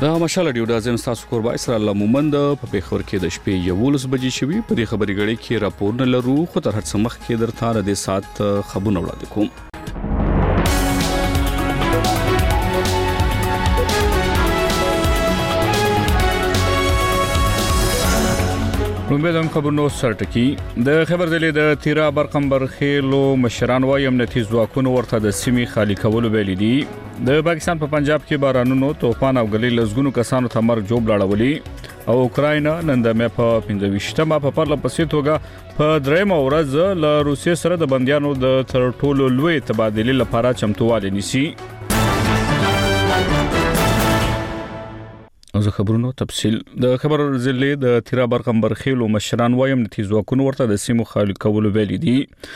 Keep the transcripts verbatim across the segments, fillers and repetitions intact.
دا مشال ډیو د ازم تاسو کوربای سره الله مومند په پیښور کې د شپې یولس بجې شوي په دې خبري غړي کې راپور نه لرو خو تر هڅه مخ کې درته د سات خبرونه وړاندې کوم. رومبدم خبرونو سرټکی د خبر دلې د تیرا برقمبر خېلو مشران وايي امنیتي ځواکونو ورته د سیمې خالی کولو ویلي دي. د پاکستان په پنجاب کې بارانونو توفان او غلې لزګونو کسانو ته مرګ جوړ لاړولي او اوکراینا نن د مې په پنځه ویشتمه په پرله پسې توګه په درېمه ورځ له روسیې سره د بنديانو د تر ټولو لوی تبادلې لپاره چمتووالی نیسي. از خبرونو تفصیل د خبر ضلع د تیرا برقمبر خېلو مشران وايي امنیتي ځواکونو ورته د سیمو خالی کولو ویلي دي.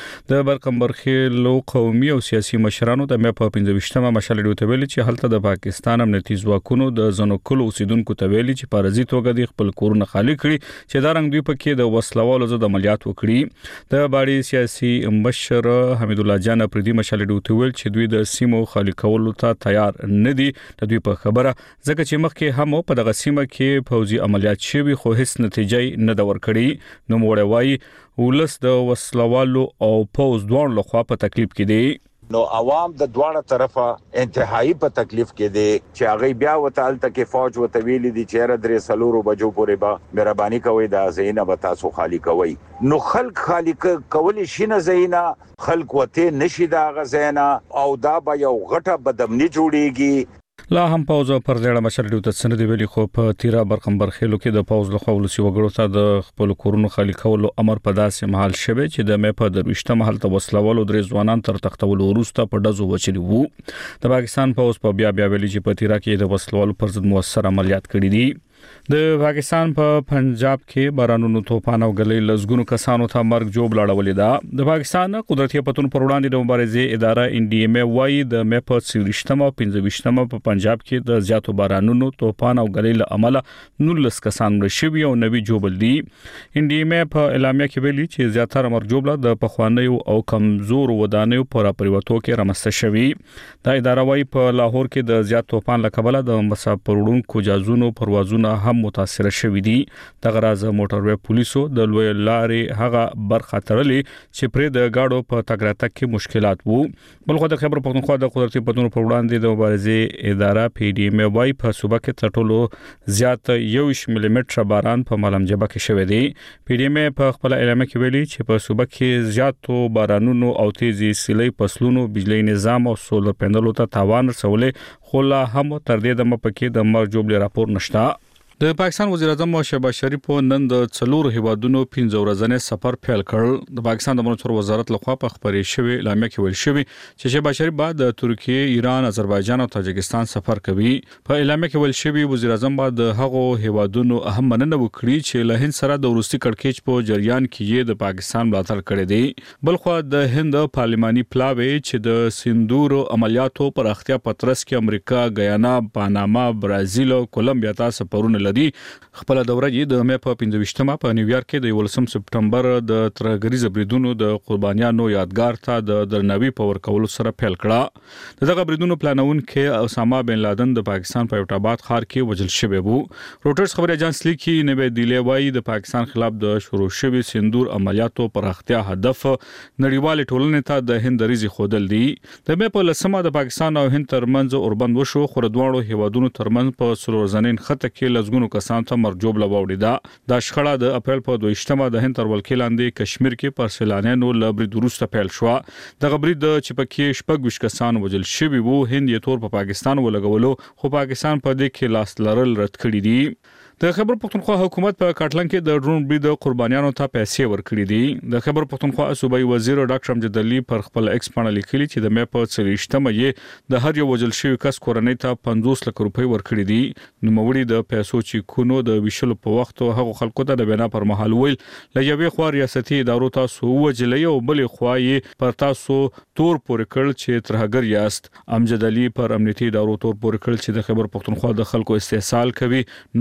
د برقمبر خېلو قومي او سیاسي مشرانو د مې په پنځه ویشتمه مشال ډیو ویلي چې هلته د پاکستان امنیتي ځواکونو د زنوکلو اوسیدونکو ته ویلي چې پارازي توګه د خپل کورونه خالی کړي چې دا رنګ دوی پکې د وسلوالو ضد عملیات وکړي. د باړي سیاسي مشر حمید الله جان پردي مشال ډیو ویل چې دوی د سیمو خالی کولو ته تیار نه دي. د دوی په خبره ځکه چې مخکې هم په دغه سیمه کې فوزي عملیات شوي خو هیڅ نتیجه نه دا ورکړي. نو موړی وایي ولس د وسلوالو او پوز دوړ لخوا په تکلیف کې دي. نو عوام د دوړه طرفه انتهایی په تکلیف کې دي چې هغه بیا وتعال ته کې فوج وتویل دي چې را درې سلورو بجو پورې به مهرباني کوي د زینه به تاسو خالی کوي. نو خلک خالی کولی شي نه زینه خلک وته نشي دا غزینه او دا به یو غټه بدامني جوړيږي. لا هم پاوز پر ځړه مشر ډیو ته سند ویلي خو په تیرا برقمبر خېلو کې د پاوز لخوا ولسی وګړو ته د خپل کورونو خالی کولو امر په داسې محل شوه چې د مې په درويشته محل ته وسلوالو درې ځوانان تر تختولو وروسته په دزو وچلی وو. د پاکستان پاوز په بیا بیا ویلي چې په تیرا کې د وسلوالو پر ضد موثر عملیات کړي دي. د پاکستان په پنجاب کې بارانونو توفان او غلې لزګونو کسانو ته مرګ جوړ لاړولې ده. د پاکستان قدرتي پتون پر وړاندې د مبارزې اداره ان ډي ام وايي د مې په څلوېښتمه او پنځه ویشتمه په پنجاب کې د زیاتو بارانونو توفان او غلې له امله نولس کسان مړ شوي او نوي جوړل دي. ان ډي ام په اعلامیه کې ویلي چې زیاتره مرګ جوړه د پخوانیو او کمزور ودانیو پر پریوتو کې رامسته شوي. دا اداره وايي په لاهور کې د زیات توفان لکبله د مسافرونکو جازونو پروازونه هم متاثر شوي دي. د غراز موټروي پولیسو د لوی لارې هغه برخه تړلې چې پر د گاډو په تګراتک کې مشکلات وو. بلخو د خبر پښتونخوا د قدرتي پتون پر وړاندې د مبارزې اداره پی ډي ام وايي په صوبه کې تر ټولو زیات یو ملي متر باران په ملمجبه کې شوی دی. پی ډي ام په خپل اعلامیه کې ویلي چې په صوبه کې زیاتو بارانونو او تیزی سیلۍ فصلونو بجلی نظام او سولر پینلونو ته تاوان رسولې خو لا هم تر دې دمه پکې د مرګ جوړ راپور نشته. د پاکستان وزیر اعظم شهباز شریف نن د څلور هیوادونو پنځه ورځنی سفر پیل کړ. د پاکستان د امنیت وزارت لخوا په خبرې شوې اعلامیه کې ویل شوی چې شهباز شریف بعد د ترکیه، ایران، آذربایجان او تاجکستان سفر کوي. په اعلامیه کې ویل شوی وزیر اعظم بعد د هغو هیوادونو اهم مننه وکړي چې له هند سره د روسي کړکېچ په جریان کې یې د پاکستان ملاتړ کړی دی. بلخو د هند پارلماني پلاوی چې د سندور عملیاتو پر اختیا پترس کې امریکا، غیانا، پاناما، برازیل او کولمبیا ته سفرونه لري. خپل دوره یې د مې په پنځه ویشتمه په نیویارک کې د یولسم سپټمبر د ترګریز بریدونو د قربانیانو یادګار ته د درناوي په ورکولو سره پیل کړه. دغه بریدونو پلانون کې اسامه بن لادن د پاکستان په ایټاباد ښار کې وژل شوی وو. روټرز خبري اژانس لیکي نوې دیلی وايي د پاکستان خلاف د شروع شوی سندور عملیاتو پر اختیا هدف نړیوال ټولنې ته د هند ریزي خودل دي. د مې په لسمه د پاکستان او هند ترمنځ اوربند وشو خو د دوه هیوادونو ترمنځ په سلورزنین خطه کې لزګونو کسان ته مرجوب لوړی دا د شخړه د اپریل په دویشتمه د هند تر ولکې لاندې کشمیر کې پر سیلانیانو لبري دروسته پیل شو. د غبري د چپکې شپږ وش کسان وجل شوی وو. هند یې تور په پاکستان ولګولو خو پاکستان په دې کې لاس لرل رد کړی دي. د خبر پښتونخوا حکومت په کاټلن کې د ډرون برید قربانیانو ته پیسې ورکړي دي. د خبر پښتونخوا صوبایي وزیر ډاکټر امجد علي پر خپل ایکس باندې لیکلي چې د مې په څلوېښتمه یې د هر یو وجل شوی کس کورنۍ ته پنځوس لک روپۍ ورکړي دي. نو موري د پیسو چې کونو د ویشلو په وخت هغه خلکو ته د بنا پر مهال ویل ل یوې خو ریاستي ادارو تاسو وجلې او بلې خو یې پر تاسو تور پورې کړ چې ترهګر یاست. امجد علي پر امنیتي ادارو تور پورې کړ چې د خبر پښتونخوا د خلکو استحصال کوي. نو ځکه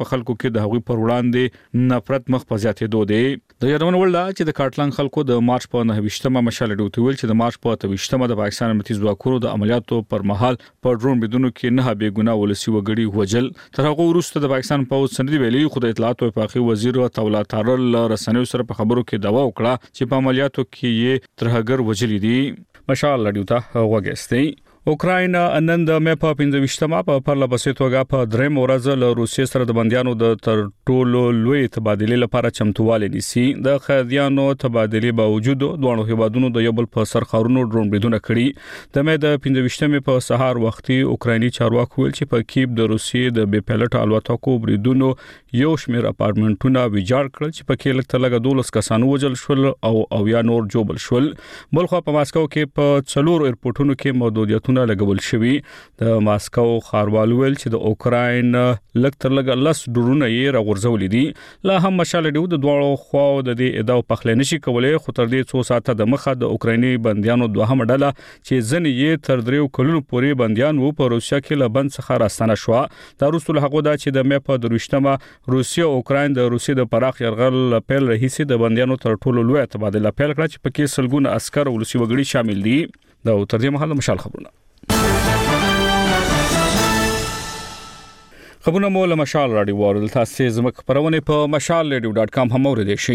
په خلکو کې د هغوی پر وړاندې نفرت مخ په زیاتېدو دی. د یادونه وړ ده چې د کاټلان خلکو د مارچ په نهه مشال ډیوټ ویل چې د مارچ په اتهمه د پاکستان امنیتي ځواکونو د عملیاتو پر مهال په ډرون بدونو کې نه به ګناه ولسی وګړي وجل. تر هغه وروسته د پاکستان پوځ سندې ویلي خو د اطلاعات او وفاقي وزیر تولا تارل رسنیو سره په خبرو کې داوا وکړه چې په عملیاتو کې یې ترهګر وجل دي. مشال ډیوټه وګستي. اوکراین نن د مې په پنځه په پرله پسې توګه په درېم ورځ له روسیې سره د بنديانو د تر ټولو لوی تبادله لپاره چمتووالی نیسي. د قیدیانو تبادله باوجود دوه هیوادونو د یو بل په سر خارونو ډرون بریدونه کړي. د مې د پنځه په سهار وختي اوکرایني چارواکو ویل چې په کیب د روسیې د بي پایلټ الوتکو بریدونو یو شمېر اپارټمنټونه ویجاړ کړل چې په کې لکه لګ دولس کسانو وجل شول او او یا نور جوبل شول. بلخو په ماسکو کې په څلور ایرپورټونو کې محدودیتونه لګول شوی. د ماسکو خاروالو ویل چې د اوکراین لک تر لګ لس ډرونه یې راغورځولې دي. لا هم مشال ډیو د دوه خواو د دې ادعا په خله نشي کولای خو تر دې څو ساعته د مخه د اوکرایني بنديانو دوهم ډله چې ځنې یې تر دریو کلونو پورې بنديان وو په روسیا کې لبند څخه راستنه شو. دا رسول هغه دا چې د مې په دروشتمه روسیا او اوکراین د روسیې د پراخ يرغل پیل رئیسي د بنديانو تر ټولو لوی تبادله پیل کړه چې پکې سلګونه عسكر او ولسی وګړي شامل دي. دا تر دې مهاله مشال خبرونه خبرونه مول مشال رادیو ورل تاسو زموږ خبرونه په مشال رادیو ډاټ کام هم اوریدئ شئ.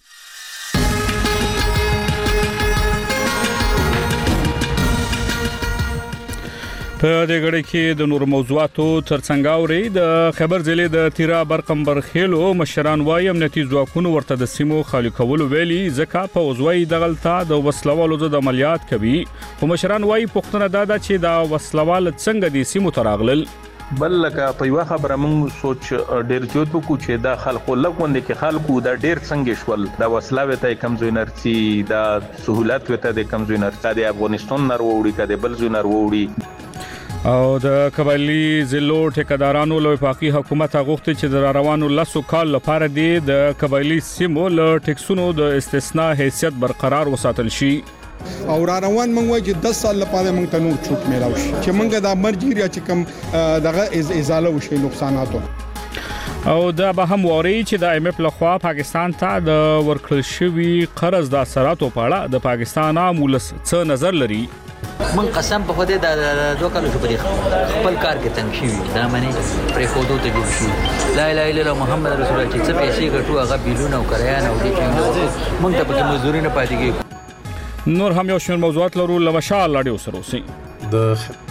په دې غړي کې د نور موضوعاتو ترڅنګ اوري د خبر ضلع د تیرا برقمبر خېلو مشران وايي امنیتي ځواکونو ورته د سیمو خالي کول ویلي ځکه په وزوي دغلطه د وسلوالو د عملیات کوي. خو مشران وايي پښتنه دا چې دا وسلوال څنګه د سیمو تراغلل. بل لکه په یو خبره موږ سوچ ډیر جوړ وکړو چې دا خلکو لګوند کې خلکو دا ډیر څنګه شول دا وسلاوي ته کم زوینرسي دا سہولت وته د کم زوینرسي د افغانستان نر وړي کده بل زوینر وړي. او د قبایلی ضلعو ټیکدارانو له وفاقي حکومت غوښتي چې د روانو لاسو کال لپاره د قبایلی سیمو له ټیکسونو د استثناء حیثیت برقرار وساتل شي. او را روان موږ وایي چې دس سال لپاره موږ ته نور چوک میلاو شي چې موږ د مرجیریا چې کم دغه ازاله وشي نقصاناتو. او دا به هم ووري چې د ایم اف لخوا پاکستان ته د ورکړل شوی قرض د اثراتو په اړه د پاکستان عامولس څه نظر لري. من قسم په خوده د دوه کالو شو خپل کار کې تنګ شي دا معنی پر خودو ته جوړ شي لا اله الا الله محمد رسول الله چې څه پیسې ګټو هغه بیلونه او کریان او دي چې موږ ته په مزدوري نه پاتې کیږي. نور هم یو شمېر موضوعات لرو لمشال لاډیو سره اوسئ. د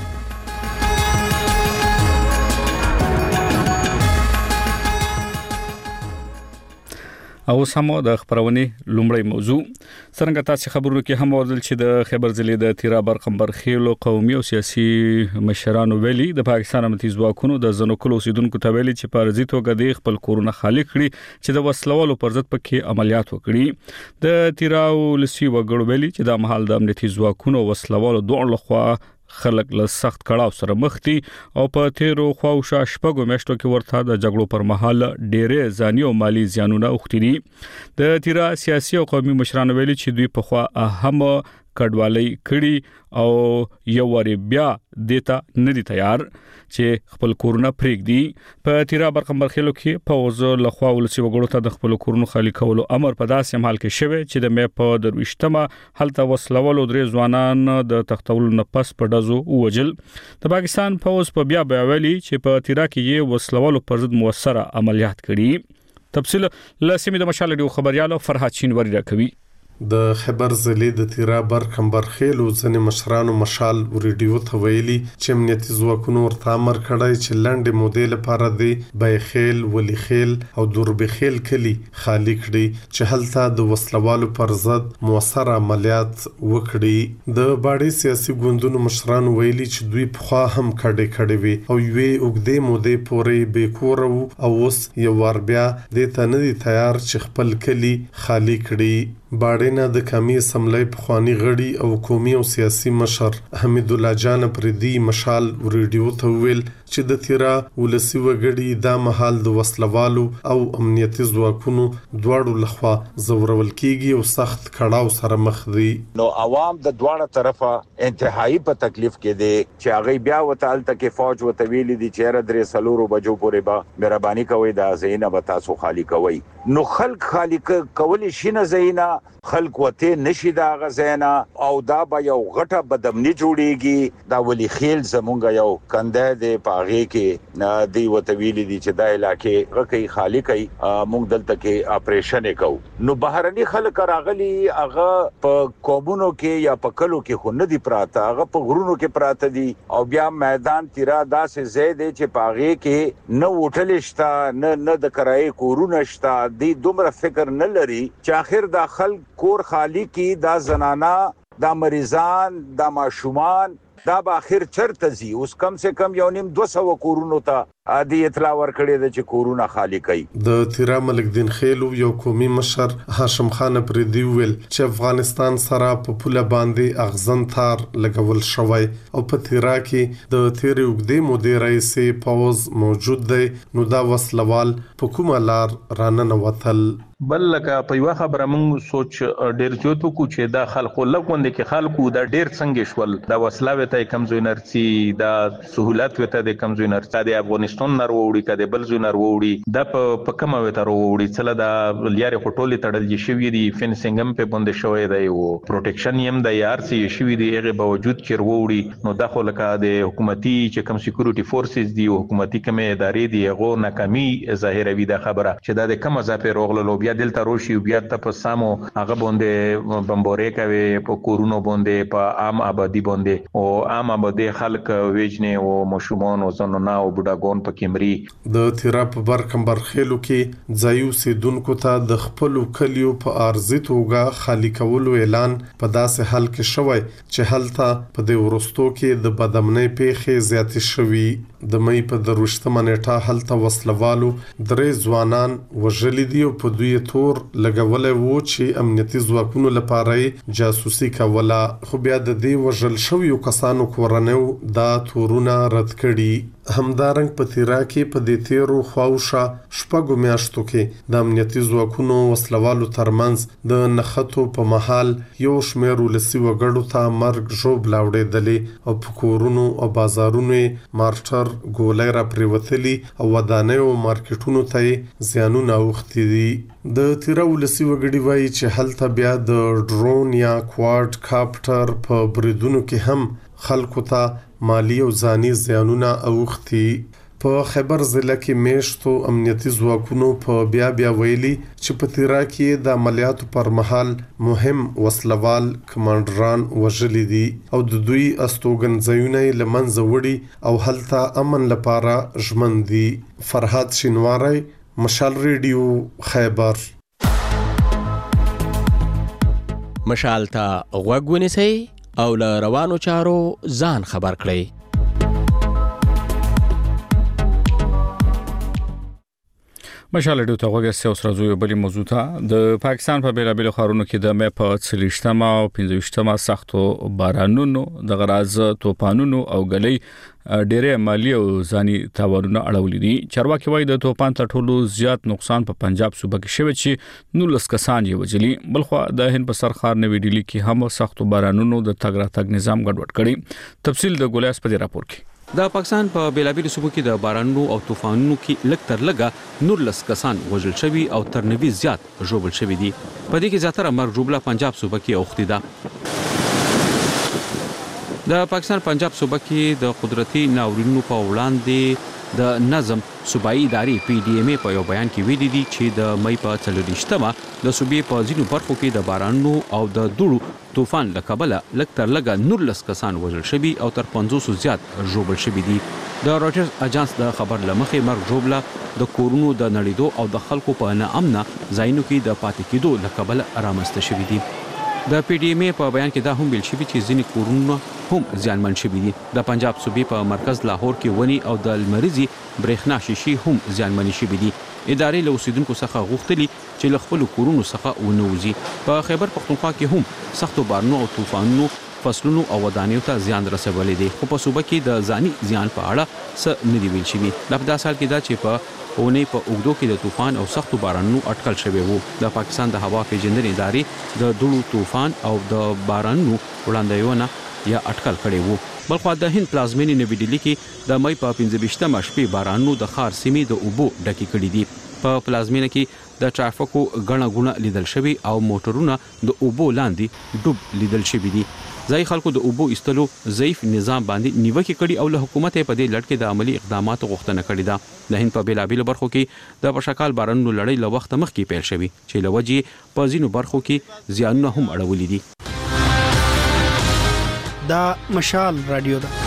او سمو د خبرونه لومړی موضوع څنګه تاسو خبرو کې هم ورزل چې د خبر ضلع د تیرا برقمبر خېلو قومي او سیاسي مشرانو ویلي د پاکستان امنیتي ځواکونو د زنوکل اوسیدونکو ته ویلي چې په رضیتو غدي خپل کورونه خالی کړي چې د وسلوالو پر ضد پکې عملیات وکړي. د تیرا ولسی وګړو ویلي چې د محل د امنیتي ځواکونو وسلوالو دوه لخوا خلک له سخت کړهو سره مخ دي او په تیرو خواوشا شپږو میاشتو کې ورته د جګړو پر مهال ډېرې ځاني او مالی زیانونه اوختي دي. د تیرا سیاسي او قومي مشرانو ویلي چې دوی په خوا اهم کډوالۍ کړي او یو وری بیا دیتا ندي تیار چې خپل کورونه پرېږدي. په تیرا برقمبر خېلو کې پوز لخوا ولسی وګړو ته د خپل کورونو خالی کولو امر په داسې حال کې شوه چې د مې په درويشتمه هلته وسلوالو درې ځوانان د تختولو نه پس په دزو وجل. د پاکستان پوز په بیا بیاولي چې په تیرا کې یې وسلوالو پر ضد موثره عملیات کړي. تفصیل لسمې د مشال ډیو خبريالو فرحات شینواری راکوي. د خبر ضلع د تیرا برقمبر خېلو ځنې مشرانو مشال ریډیو ته ویلي چې امنیتي ځواکونو ورته امر کړی چې لنډې مودې لپاره د بایخیل ولی خیل او دوربخیل کلی خالی کړي چې هلته د وسلوالو پر ضد موثر عملیات وکړي. د باډي سیاسي ګوندونو مشرانو ویلي چې دوی په خوا هم کډې کړې وي او یوې وګدې مودې پورې به کور او اوس یو ور بیا د تنه دي تیار چې خپل کلی خالی کړي. باډي لومړی نه د قومي اسمبلی پخوانی غړي او قومي او سیاسي مشر حمید الله جان پردي مشال ریډیو ته ویل چې د تیرا ولسی وګړي دا مهال د وسلوالو او امنیتي ځواکونو دواړو لخوا زورول کیږي او سخت کړهو سره مخ دي. نو عوام د دواړه طرفه انتهایی په تکلیف کې دي چې هغه بیا وتعال تک فوج وتویل دي چې را درې سلورو بجو پورې به مهرباني کوي دا زینه به تاسو خالی کوي. نو خلق خالق کولی شي نه زینا خلق وته نشي دا غزینا او دا به یو غټه بدمنی جوړیږي. دا ولی خیل زمونږ یو کنده دی پاغه کې دی وتویل دي چې دا علاقې غکې خالی کوي مونږ دلته کې اپریشن وکاو. نو بهرني خلک راغلي هغه په قومونو کې یا په کلو کې خو نه دی پراته هغه په غرونو کې پراته دي او بیا میدان تیرا داسې زید چې پاغه کې نه وټل شتا نه نه د کرای کورونه شتا دی دومره فکر نه لري چې اخر دا خلک کور خالی کی دا زنانا دا مریضان دا ماشومان دا به اخر چرته زی اوس کم سے کم یو نیم دو سو کورونو ته ادي اطلاع ورکړي د چې کورونه خالی کړي. د تیرا ملک دین خیلو یو قومي مشر هاشم خان پردي ویل چې افغانستان سره په پوله باندې اغزن تار لګول شوی او په تیرا کې د تیرې وګدې مودې رئیس پاوز موجود دی نو دا وسلوال په کومه لار رانه وتل. بل لکه په یو خبره مونږ سوچ ډیر زیات وکړو چې دا خلکو لګوند کې خلکو دا ډیر څنګه شول دا وسله وته کمزوی نرسي دا سہولت وته د کمزوی نرسي د افغانستان نر ووري کده بل زونر ووري دا په کومه وته ووري چله دا لیارې خټولې تړل شي دي فینسینګ هم په بند شوی دی او پروټیکشن هم د یار سي شي دي هغه باوجود چې ووري نو دا خو لکه د حکومتي چې کم سکیورټي فورسز دي او حکومتي کمه ادارې دي هغه ناکامي ظاهروي دا خبره چې دا د کومه ځپه روغلو بیا دلته روشي بیا ته په سامو هغه باندې بمبورې کوي په کورونو باندې په عام آبادی باندې او عام آبادی خلک ویجنه او مشومان او زنونه او بډاګون په کیمري. د تیرا په برکمبر خېلو کې ځایو سیدونکو ته د خپل کلیو په ارزي توګه خالی کولو اعلان په داسې حال کې شوی چې هلته په د ورستو کې د بدامنۍ پیښې زیاتې شوي. د مې په دروشتمه نیټه هلته وسلوالو درې ځوانان وژلي دي او په دوی تور لګولې وو چې امنیتي ځواکونو لپاره جاسوسي کوله خو بیا د دې وژل شویو کسانو کورنیو دا تورونه رد کړي. همدارنګ په تیرا کې په دې تیرو خواوشه شپږو میاشتو کې د امنیتي ځواکونو وسلوالو ترمنځ د نښتو په محل یو شمېر ولسي وګړو ته مرګ ژوبله وړېدلې او په کورونو او بازارونو مارټر ګولۍ را پرېوتلي او ودانیو او مارکیټونو ته زیانونه اوښتي دي. د تیرا ولسي وګړي وایي چې هلته بیا د ډرون یا کوارډ کاپټر په بریدونو کې هم خلکو ته مالی او ځاني زیانونه اوښتي. په خیبر ضلع کې میشتو امنیتي ځواکونو په بیا بیا ویلي چې په تیرا کې د عملیاتو پر مهال مهم وسلوال کمانډران وژلي دي او د دوی استوګنځایونه یې له منځه وړي او هلته امن لپاره ژمن دي. فرهاد شینواری، مشال ریډیو، خیبر. مشال ته غوږ ونیسئ او له روانو چارو ځان خبر کړئ. مشال ډیو ته غوږی سیاست راځو بلی موضوع ته د پاکستان په بیلابل خارونو کې د مې په څلېشتمه او پنځويشتمه سختو بارانونو د غراز توپانونو او غلې ډېرې مالی او ځاني تاوانونه اړولې دي. چارواکي وایي د توپان تر ټولو زیات نقصان په پنجاب صوبه کې شوی چې نولس کسان یې وژلي. بلخو د هند په سرخار نوې ډیلی کې هم سختو بارانونو د تګ راتګ نظام ګډوډ کړي. تفصیل د ګولیاس په راپور کې. د پاکستان په بیلابل صوبو کې د بارانونو او طوفانونو کې لږ تر لږه نولس کسان وژل شوي او تر نوي زیات ژوبل شوي دي. په دې کې زیاتره مرګ ژوبله پنجاب صوبه کې اوښتې ده. د پاکستان پنجاب صوبه کې د قدرتي ناورینونو په وړاندې د نظم صوبایي ادارې پی ډي ایم په یو بیان کې ویلي دي چې د مې په څلوېښتمه د صوبې په ځینو برخو کې د بارانونو او د دوړو طوفان له کبله لږ تر لږه نولس کسان وژل شوي او تر پنځوسو زیات ژوبل شوي دي. د رويټرز اجانس د خبر له مخې مرګ ژوبله د کورونو د نړېدو او د خلکو په ناامنه ځایونو کې د پاتې کېدو له کبله رامنځته شوي دي. د پی ډي ایم په بیان کې دا هم ویل شوي چې ځینې کورونه هم زیانمن شوي دي. د پنجاب صوبې په مرکز لاهور کې ونی او د لمریزي برېښنا شیشې هم زیانمنې شوي دي. ادارې له اوسیدونکو څخه غوښتلي چې له خپلو کورونو څخه ونوځي. په خیبر پښتونخوا کې هم سختو بارانو او طوفانونو فصلونو او ودانیو ته زیان رسولی دی، خو په صوبه کې د ځاني زیان په اړه څه نه دي ویل شوي. لا په دا سال کې دا چې په اونۍ په اوږدو کې د طوفان او سختو بارانونو اټکل شوی وو. د پاکستان د هوا پیژندنې ادارې د دوړو طوفان او د بارانونو وړاندوینه یا اټکل کړی وو. بلخوا د هند پلازمینې نوې ډیلي کې د مې په پنځه ویشتمه شپې بارانونو د ښار سیمې د اوبو ډکې کړي دي. په پلازمینه کې د ټرافیکو غڼه غونه لیدل شوی او موټرونه د اوبو لاندې ډوب لیدل شوی دي. ځای خلکو د اوبو ایستلو ضعیف نظام باندې نیوکه کړي او له حکومت په دې لړ کې د عملی اقداماتو غوښتنه کړې ده. د هند په بیلابیلو برخو کې د پشکال بارانونو لړۍ له وخت مخکې پیل شوی چې له وجې په ځینو برخو کې زیانونه هم اړولي دي. دا مشال رادیو ده.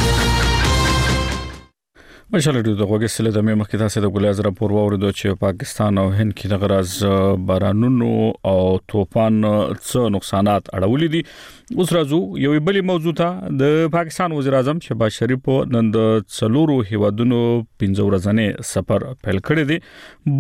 مشال رادیو د غوږی سره د مې مخکې تاسو د ګلای زره پور وورید چې پاکستان او هند کې د غراز بارانونو او طوفان څه نقصانات اړولي دي. اوس راځو یو بل موضوع ته. د پاکستان وزیر اعظم شهباز شریف نن د څلورو هیوادونو پنځه ورځې سفر پیل کړی دی.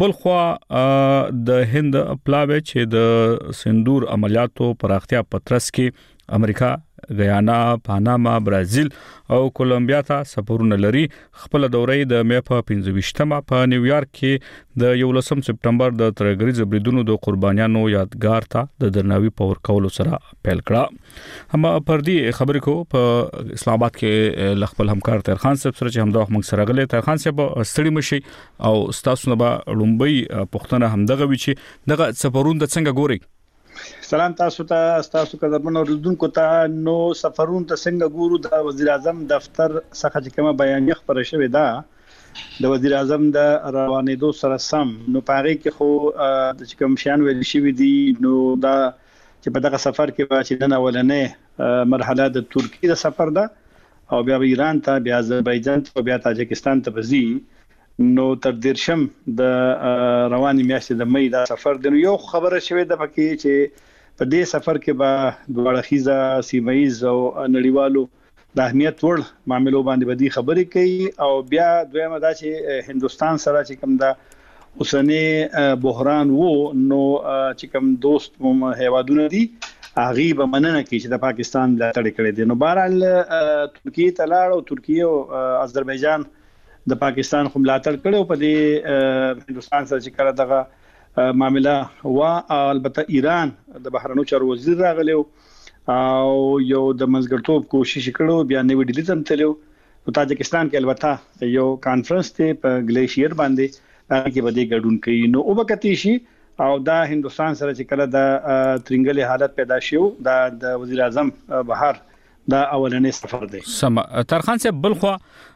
بلخوا د هند پلاوی چې د سندور عملیاتو پراختیا پترس کې امریکا، غیانا، پاناما، برازیل او کولمبیا ته سفرونه لري. خپل دورې د مې په پنځه ویشتمه په نیویارک کې د یولسم سپټمبر د ترګریز بریدونو د قربانیانو یادګار ته د درناوي په ورکولو سره پیل کړه. هم پر دې خبرې کو په اسلام آباد کې خپل همکار طاهر خان صاحب سره چې همدا وخت موږ سره غلې. طاهر خان صاحب ستړي مشي او تاسو نه به لومبي پښتنه همدغه وی چې دغه سفرونه د څنګه ګوري. سلام تاسو ته تاسو قدرمنو اوریدونکو ته. نو سفرون ته څنګه ګورو د وزیر اعظم دفتر څخه چې کومه بیانیه خبره شوې ده د وزیر اعظم د روانېدو سره سم نو پاره کې خو د کوم شان ویل شوې دي. نو دا چې په دغه سفر کې به چې د اولنې مرحله د ترکیه د سفر ده او بیا ایران ته، بیا آذربایجان ته، بیا تاجکستان ته بزي. نو تر دیرشم د رواني میاشتې د مې دا سفر دی. نو یو خبره شوې ده پکې چې په دې سفر کې به دوه خيزه سیمایز او نړیوالو د اهمیت ور معاملو باندې بدی خبرې کوي. او بیا دویمه دا چې هندستان سره چې کوم دا اوسنی بحران وو نو چې کوم دوست هیوادونه دي هغه به مننه کوي چې د پاکستان ملاتړ کړي دي. نو بهرحال ترکیه ته لاړ او ترکیه او آذربایجان د پاکستان خو ملاتړ کړو په دې هندستان سره چې کړه دغه معاملې وا. البته ایران د بهرنیو چارو وزیر راغلی او یو د منځګړتوب کوشش کړو، بیا نوې ډیلی ته تلو. او تاجکستان کې البته یو کانفرنس ته په ګلیشیر باندې هغه کې بده ګډون کوي. نو او وکتی شي او دا هندستان سره چې کړه د ترنګلې حالت پیدا شو دا د وزیر اعظم بهر دا اولنې سفر دی. سم طاهر خان صاحب بلخوا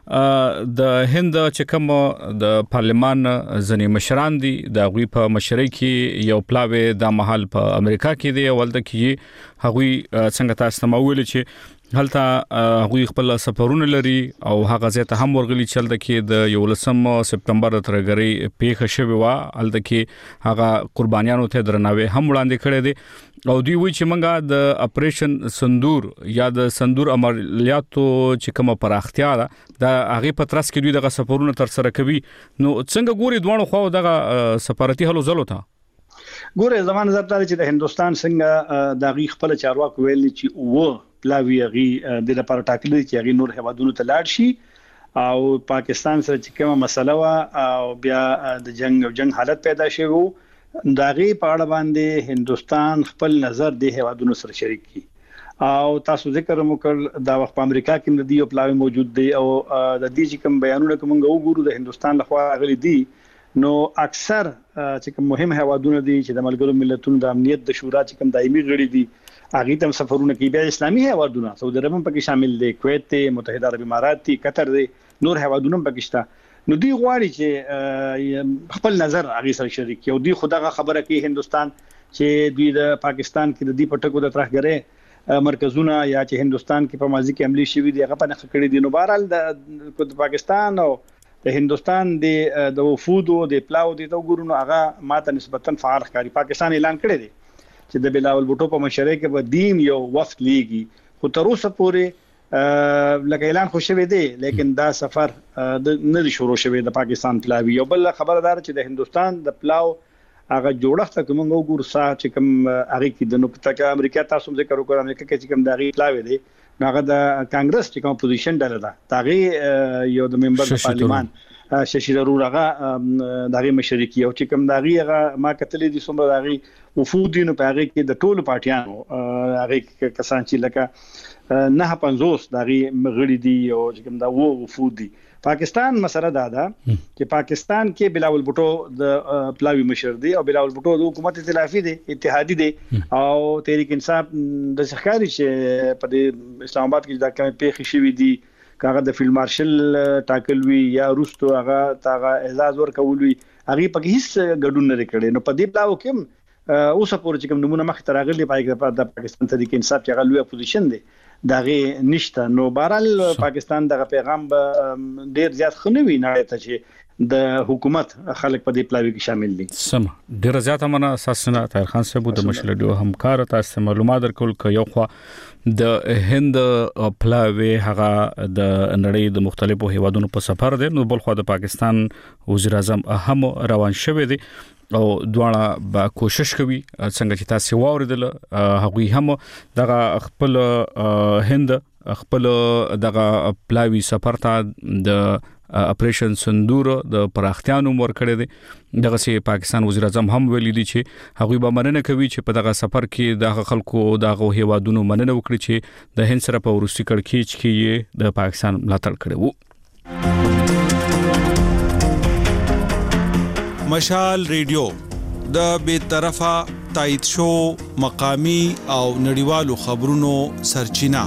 د هند چې کوم د پارلمان ځنی مشران دي د غوی په مشرۍ کې یو پلاوی د محل په امریکا کې دی ولته کې هغوی څنګه تاسو ته ویل چې هلته هغوی خپل سفرونه لري او هغه ځای ته هم ورغلي چې هلته کې د یولسم سپټمبر ترګری پیښه شوې و. هلته کې هغه قربانیانو ته درناوی هم وړاندې کړی دی او دوی وی چې منګه د اپریشن سندور یا د سندور عملیاتو چې کومه پراختیا ده د هغه په ترڅ کې دوی دغه سفرونه تر سره کوي. نو څنګه ګوري دوه خو دغه سفارتي هلو زلو ته ګوره زمانه نظر ته چې د هندستان څنګه د غي خپل چارواکو ویل چې و پلاوی غي د لپاره ټاکلي چې غي نور هوادونو ته لاړ شي او پاکستان سره چې کومه مسله وا او بیا د جنگ او جنگ حالت پیدا شوه داغي په اړه باندې هندستان خپل نظر د هوادونو سره شریک کی. او تاسو ذکر وکړ دا وخت په امریکا کې د دیو پلاوی موجود دی او د دې چې کوم بیانونه کوم وګورو د هندستان لخوا غلي دي. نو اکثر چې کوم مهم هوادونه دي چې د ملګرو ملتونو د امنیت د شورا چې کوم دایمي غړي دي هغه تم سفرونه کوي. بیا اسلامي هوادونه سعودي عرب هم پکې شامل دي، کویت، متحده عرب امارات، قطر دي، نور هوادونه هم پکې شته. نو دی غواړي چې خپل نظر هغه سره شریک یو دی خدغه خبره کوي هندستان چې دوی د پاکستان کې د دې پټکو د ترخګره مرکزونه یا چې هندستان کې په ماضي کې عملی شوی دی هغه په نخ کړی دي. نو بهرحال د پاکستان او د هندستان د د وفود او د پلاو د وګورونو هغه ماته نسبتا فعال ښکاری. پاکستان اعلان کړی دی چې د بلاول بوټو په مشرۍ کې به دیم یو وفد لیږي خو تر اوسه پورې لکه اعلان خو شوی دی لیکن دا سفر نه شروع شوی د پاکستان پلاوی. یو بل خبردار چې د هندستان د پلاو هغه جوړښت کوم وګور سا چې کوم هغه کې د نقطه کې امریکا تاسو ذکر وکړم امریکا کې چې کوم د هغه پلاوی دی هغه د کانګرس چې کوم پوزیشن ډله ده تاغي یو د ممبر د پارلیمان ششي ضرور هغه دغه مشرکی او چې کوم دغه هغه ما کتلې دي څومره دغه وفود نو په هغه کې د ټولو پارټیانو هغه کسان چې لکه نه پنځوس دغه مغړي دي او چې کوم دا وو وفود دي. پاکستان مسره دا ده چې پاکستان کې بلاول بوټو د پلاوی مشر دی او بلاول بوټو د حکومت ائتلافي دی اتحادي دی او تحریک انصاف د ښکاری چې په اسلام آباد کې دا کوم پیښې شوې دي کاغه د فیلډ مارشل ټاکلوي یا روستو هغه تاغه اعزاز ورکولوي هغه په هیڅ ګډون نه کړي. نو په دې بلاو کې اوس پورې چې کوم نمونه مخ تراغلي پای کې د پاکستان تحریک انصاف چې هغه لوی اپوزیشن دی دغه نشته. نو بهرال پاکستان دغه پیغام ډیر زیات خنوي نه ته چې د حکومت خلک په دې پلاوی کې شامل دي. سم ډیر زیات امنه اساسنه طاهر خان صاحب د مشرډیو همکار تاسو معلومات درکول ک یو خو د هند پلاوی هغه د نړۍ د مختلفو هیوادونو په سفر دی نو بل خو د پاکستان وزیر اعظم هم روان شوی دی او دواړه با کوشش کوي څنګه چې تاسو واوریدل هغه هم دغه خپل هند خپل دغه پلاوی سفر ته د اپریشن سندور د پراختیانو مور کړی دی. دغه سي پاکستان وزیر اعظم هم ویلي دي چې هغه به مننه کوي چې په دغه سفر کې د خلکو دغه هیوادونو مننه وکړي چې د هند سره په ورستي کړکېچ کې د پاکستان ملاتړ کړی وو. مشال ریډیو د بې طرفه تایید شو مقامی او نړیوالو خبرونو سرچینه.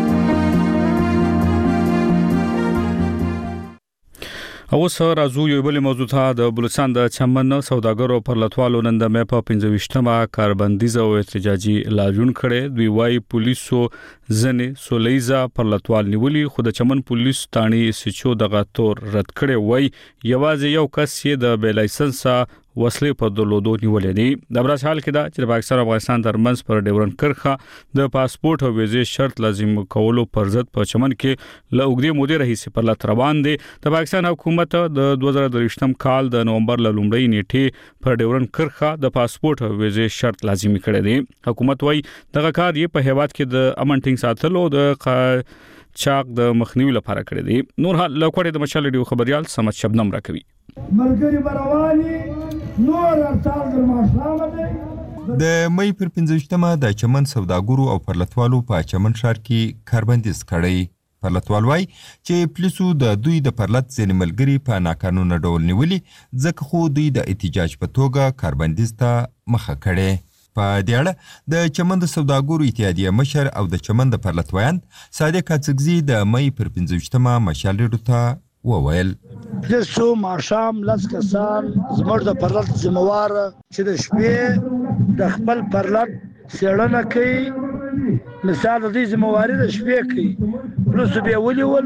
اوس راځو یو بل موضوع ته د بلوچستان د چمن سوداګرو پر لټوالو نن د مې په پنځه کاربندیز او احتجاجي لاجون کړي. دوی وايي پولیسو ځنې سولیزا پر لټوال نیولي خو د چمن پولیس تانی سچو دغه تور رد کړي. وای یوازې یو کس یې د بې لایسنس وسلې په درلودو نیولې دي. د برس حال کې دا چې پاکستان او افغانستان ترمنځ پر ډیورن کرخه د پاسپورت او ویزې شرط لازم کولو پر ضد په چمن کې له اوږدې مودې راهیسې پر لټ روان دي. د پاکستان حکومت د دوه زره درویشتم کال د نومبر له لومړۍ نیټې پر ډیورن کرخه د پاسپورت او ویزې شرط لازمي کړی دی. حکومت وايي دغه کار یې په هیواد کې د امن ټینګ ساتلو د چاق د مخنیوي لپاره کړی دی. نور حال لکوړې د مشال ډیو خبريال سمت شبنم راکوي. ملګری برواني نور ارتال د ماشامه د مې پر پنځوشتمه د چمن سوداګرو او پرلتوالو په چمن ښار کې کاربندیز کړی. پرلتوال وای چې پولیسو د دوی د پرلت ځینې ملګری په ناقانونه ډول نیولي ځکه خو دوی د احتجاج په توګه کاربندیز ته مخه کړي. په دې اړه د چمن د سوداګرو اتحادیه مشر او د چمن د پرلتویان صادق اڅګزي د مې پر پنځوشتمه مشال ریډیو ته وویل د سو ماشام لاس کسان زموږ د پرلت ذمہوار چې د شپې د خپل پرلت سیړنه کوي مثال د ذمہواری د شپې کوي نو سو به ولول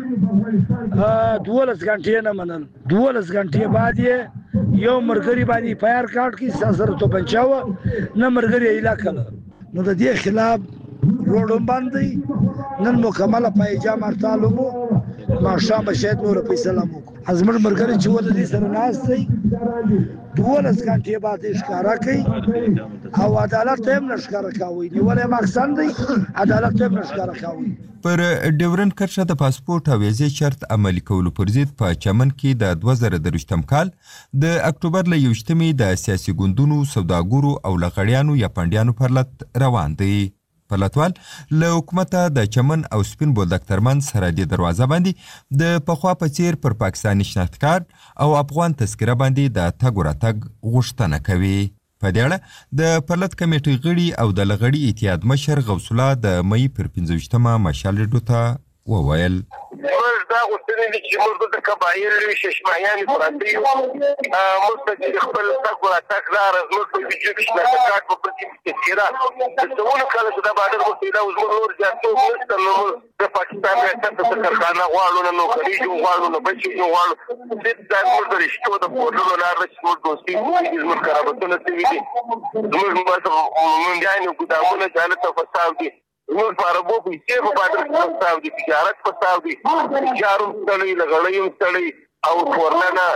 دولس غنټې نه منل دولس غنټې بعد یې یو مرګري باندې فایر کارت کې سازر تو بچاو نه مرګري علاقه نو د دې خلاف روډم باندې نن مکمله پایجام ارتالو مو ماشام شهید نور فیصله مو ازمر مرګري چې ول دې سره ناس دی دولس غنټې بعد ښکارا کوي او عدالت هم نشکاره کوي نیولې مقصد دی عدالت هم نشکاره کوي. پر ډیورن کرښه د پاسپورت او ویزې شرط عملي کولو پر ضد په چمن کې د دوه زره درویشتم کال د اکتوبر له یوشتمې د سیاسي ګوندونو سوداګرو او لغړیانو یا پندیانو پر لټ روان دي. پرلتوال له حکومته د چمن او سپین بولدک ترمنځ سرحدي دروازه باندې د پخوا په څیر پر پاکستاني شناخت کارت او افغان تذکره باندې د تګ ورتګ غوښتنه کوي. په دې اړه د پرلت کمیټې غړي او د لغړي اتحاد مشر غوث الله د مې پر پنځوشتمه مشال ریډیو ته وویل دا غوښتنې دي چې موږ د قبایل لوي ششمایان پراته یو مستقل خپل تګ ورتګ لار زموږ په وجود کې شناخت کارت په پرتې تذکره د څونه کله چې دا باندې غوښتنه دا اوس نور ځاتو نشته نو د پاکستان ریاست د کارخانه غواړو نو کلیجو غواړو نو بچو غواړو د دغه د رښتو د پورلو لار چې موږ دوستي زموږ کارابتونه سوي دي زموږ مونږ ګانو ګدامونه جالت او فساد دي زموږ فارمو پیسې په بادر کې پستاو دي، تجارت پستاو دي، تجارم ستړي، لغړیو ستړي او ټورنه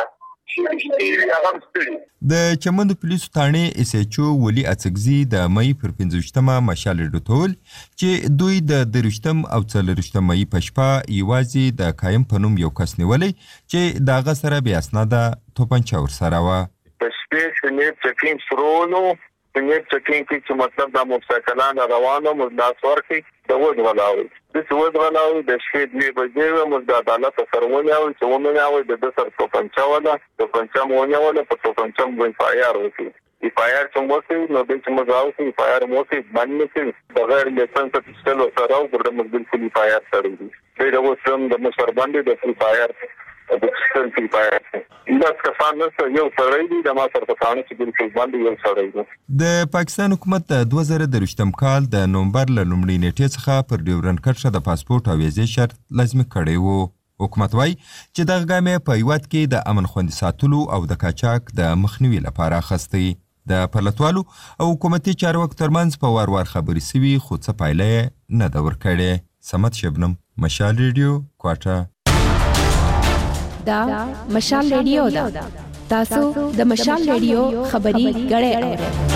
د چمن د پولیسو تاڼې اس ایچ او ولی اڅکزي د مې پر پنځوشتمه مشال ډوټول چې دوی د دروشتم او څلورشتم مې په شپه یوازې د قائم پنوم یو کس نیولې چې داغه سره بیا اسناده توپنچه ور سره و. په سپیس کې چکینګ سرونو په چکینګ کې چې مطلب د موټرسایکلانو روانو مزداس ورکي د ود ولاوي د څه ولاوي د شپې دی بجې مو د عدالت سرونه او چې ومنه او د سر توپنچه ولا توپنچه مونږ ولا په توپنچه مو فایر وکړي ای فایر څنګه وکړي نو د چې موږ راوځي فایر مو کې باندې کې بغیر لیسنس پستل سره او د موږ بالکل فایر سره دي دا وسم د مشر باندې د فایر د پستل فی فایر دا کسان نو یو سره دی د ما سره په ثاني چې بالکل باندې یو سره دی. د پاکستان حکومت د دوه زره درویشتم کال د نومبر له لومړۍ نیټې څخه پر ډیورنډ کرښه د پاسپورت او ویزې شرط لازمي کړی وو. حکومت وایي چې دغه ګام په هیواد کې د امن خوندي ساتلو او د قاچاق د مخنیوي لپاره اخیستی. د پرلتوالو او حکومتي چارواکو ترمنځ په وار وار خبرې سوي خو څه پایله نه ده ورکړې. سمت شبنم، مشال ریډیو، کوټه. دا مشال ریډیو ده. تاسو د مشال ریډیو خبري غړې اورئ.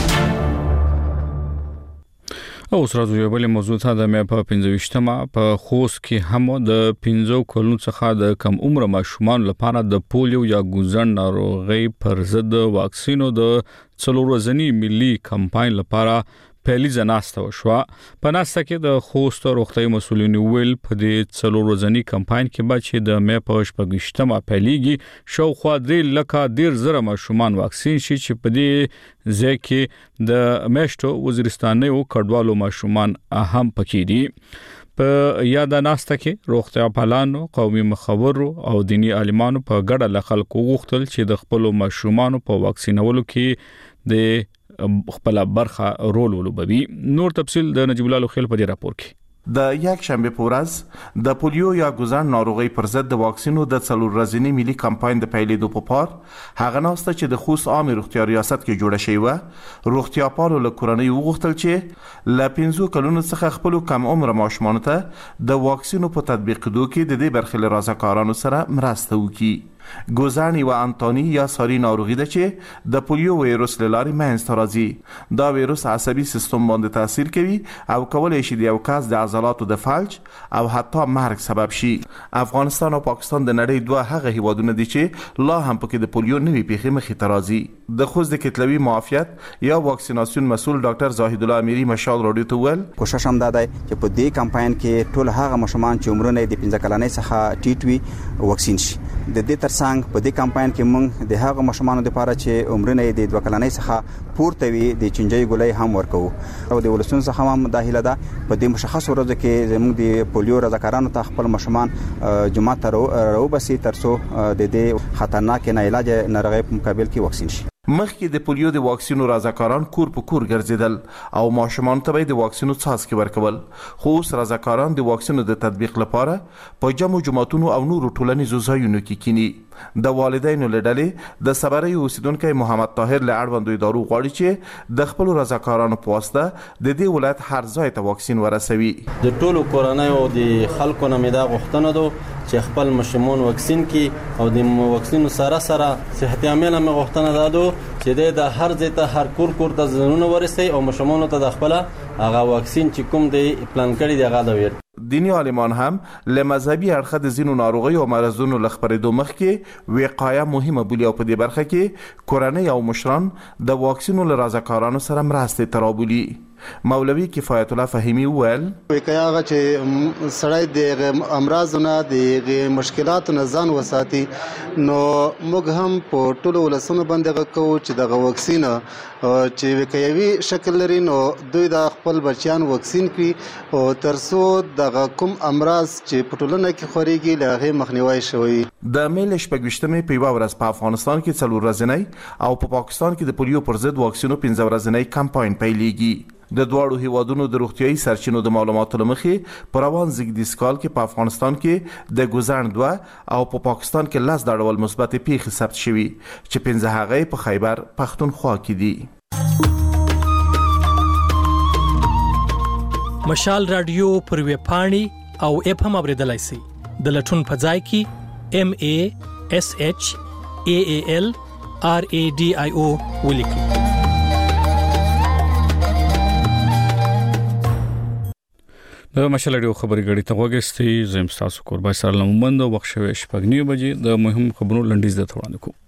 او سره یو بل موضوع ته د مې په پنځوشتمه په خوست کې هم د پنځو کلونو څخه د کم عمر ماشومان لپاره د پولیو یا ګوزن ناروغي پر ضد واکسینو د څلور ورځنی ملي کمپاین لپاره پهلی ځناسته وشوه. په ناسته کې د خوست روغتیايي مسولین ویل په دې څلور ورځنی کمپاین کې به چې د مې په شپږشتمه پیلېږي شاوخوا درې لکه ډېر زره ماشومان واکسین شي چې په دې ځای کې د میشتو وزیرستاني او کډوالو ماشومان اهم پکې دي. په یاد ناسته کې روغتیا پالانو، قومي مخورو او دینی عالمانو په ګډه له خلکو غوښتل چې د خپل ماشومان په واکسینولو کې د خپل برخه رول ولوبوي. نور تفصيل د نجیب الله خیل په دې راپور کې. د یک شنبه په ورځ د پولیو یا ګوزن ناروغي پر ضد د واکسینو د څلور ورځنی ملي کمپاین د پیلېدو په پار هغه ناسته چې د خوست عامه روغتیا ریاست کې جوړه شوی و روغتیا پالو له کورنۍ وغوښتل چې ل پنځو کلونو څخه خپل کم عمر ماشومان ته د واکسینو په تطبیق کېدو کې د دې برخې رضاکارانو سره مرسته وکړي. ګوزن یو انتونی یا ساری ناروغي ده چې د پولیو وایروس لاري منځ راځي. دا وایروس عصبي سیستم باندې تاثیر کوي او کولای شي د یو کس د عضلاتو د فلج او حتی مرګ سبب شي. افغانستان او پاکستان د نړۍ دوه هغه هیوادونه دي چې لا هم پکې د پولیو نوي پیښې مخې ته راځي. د خوست د کتلوي معافیت یا واکسیناسیون مسول ډاکټر زاهد الله امیری مشال رادیو ته ویل کوشش هم ده چې په دې کمپاین کې ټول هغه ماشومان چې عمرونه د پنځه کلنۍ څخه ټیټ وي واکسین شي. د دې ترڅنګ په دې کمپاین کې موږ د هغه ماشومانو لپاره چې عمرونه د دوه کلنۍ څخه پورته وي د چنجي ګولۍ هم ورکو او د ولسون څخه هم داخله ده. په دې مشخص ورځ کې زموږ د پولیو رضاکارانو ته خپل ماشومان جماعت ته راوبسي ترڅو د دې خطرناک نه علاج ناروغي په مقابل کې واکسین شي. مخکې د پولیو د واکسینو رضاکاران کور په کور ګرځیدل او ماشومان ته د واکسینو څاڅکي ورکول. خو اوس رضاکاران د واکسینو د تطبیق لپاره په جمع جماعتونو او نورو ټولنیزو ځایونو کې کینی. د والدینو لړلې د صبري اوسیدونکو محمد طاهر له اړوندو ادارو غواړي چې د خپل رضاکارانو په واسطه د دې ولایت هر ځای ته واکسین ورسوي. د ټولو کورنۍ او د خلکو نه مې دا غوښتنه ده چې خپل ماشومان واکسین کړي او د واکسینو سره سره صحت عامه مې غوښتنه ده چې د هر ځای ته هر کور کور ته ځنونه ورسي او ماشومان ته د خپل هغه واکسین چې کوم دی پلان کړی دی هغه دا ویر. دینی عالمان هم له مذهبي اړخه د زینو ناروغي او مرزونو لخبرېدو مخکې وقایه مهمه بولي او په دې برخه کې کورنۍ او مشران د واکسینو له رضاکارانو سره مرسته ترابولي. مولوی کفایت الله فهیمی ویل وقایه هغه چې سړی د امراضونو د مشکلاتو نه ځان وساتي نو موږ هم په ټولو ولسونو باندې کوو چې د واکسین چې وقایوي شکل لري نو دوی د خپل بچیان واکسین کړي او ترڅو د کوم امراض چې په ټولنه کې خوريږي له هغه مخنیوي شوی. د میل شپږشتمې په ورځ په افغانستان کې څلور ورځنی او په پاکستان کې د پولیو پر ضد واکسینو پنځه ورځنی کمپاین پیلېږي. د دواړو هیوادونو د روغتيایي سرچینو د معلوماتو لمخې په روان زیږدیز کال کې په افغانستان کې د ګوزن دوه او په پاکستان کې لس ډول مثبت پیښې ثبت شوي چې پنځه هغه په خیبر پختونخوا کې دي. مشال رادیو پر ویب پاڼې او اپ هم اوریدلای شئ. د لټون په ځای کې ام ای اس ایچ ای ای ال آر ای ډي آی او ولیکئ. د مشال رادیو خبري غړي ته وګورئ. زم تاسو قربای سره لمند وخت شوي شپږ بجې د مهم خبرونو لنډیز د وړاندې کوم.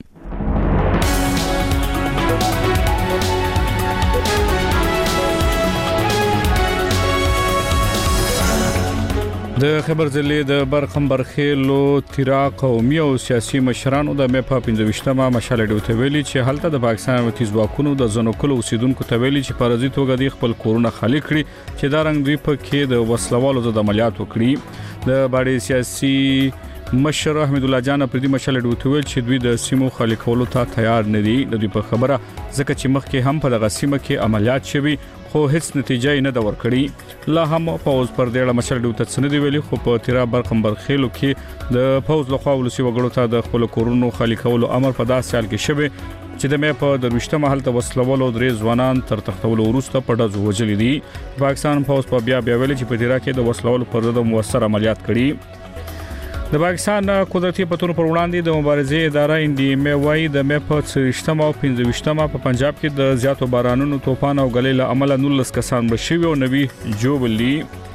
د خبر ضلع د برخمبر خېلو تیرا قومي او سیاسي مشرانو د مې په پنځه مشال رادیو ته ویلي چې هلته د پاکستان امنیتي ځواکونو د زنوکلو اوسیدونکو ته ویلي چې پرځي توګه د خپل کورونه خالی کړي چې دا رنګ دوی په کې د وسلوالو ضد عملیات وکړي. د باندې سیاسي مشر احمد الله جان پر دې مشال رادیو ته ویل چې دوی د سیمو خالی کولو ته تیار نه دي. د دوی په خبره ځکه چې مخکې هم په دغه سیمه کې عملیات شوي خو هیڅ نتیجه نه دا ورکړي. لا هم پوز پر دې مشر رادیو ته سند ویلي خو په تیرا برخمبر خېلو کې د پوز لخوا ولسی وګړو ته د خپل کورونو خالی کولو امر په داسې حال کې شوه چې د مې په درويشته محل ته وسلوالو درې ځوانان تر تختولو وروسته په دځو وجلې دي. پاکستان پوز په بیا بیا ویلي چې په تیرا کې د وسلوالو پر ضد موثر عملیات کړي. د پاکستان قدرتي پتون پر وړاندې د مبارزې اداره ان ډي ام وايي د مې په څلوېښتمه او پنځه په پنجاب کې د زیاتو بارانونو طوفان او غلې له امله نولس کسان بشوي او نوي جوړلي.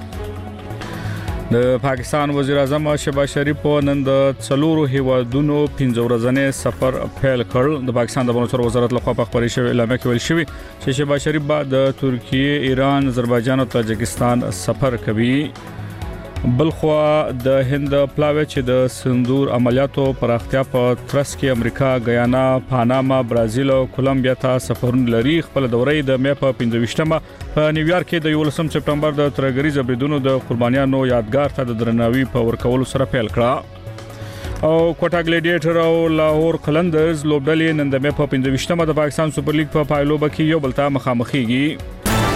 د پاکستان وزیر اعظم شهباز شریف نن د څلورو هیوادونو پنځه ورځنی سفر پیل کړ. د پاکستان د بهرنیو وزارت لخوا په خبري شوی اعلان کې ویل شوی چې شهباز شریف بعد د ترکیه، ایران، آذربایجان او تاجکستان سفر کوي. بلخوا د هند پلاوی چې د سندور عملیاتو پراختیا په ترڅ کې امریکا، غیانا، پاناما، برازیل او کولمبیا ته سفرونه لري. خپل دورې د مې په پنځه په نیویارک کې د یولسم سپټمبر د ترګریز بریدونو د قربانیانو یادګار ته د درناوي په ورکولو سره پیل کړه. او کوټا ګلیډیټر او لاهور قلندرز لوبډلې نن د مې په پنځه د پاکستان سپر لیګ په پایلوبه کې یو بل ته مخامخېږي.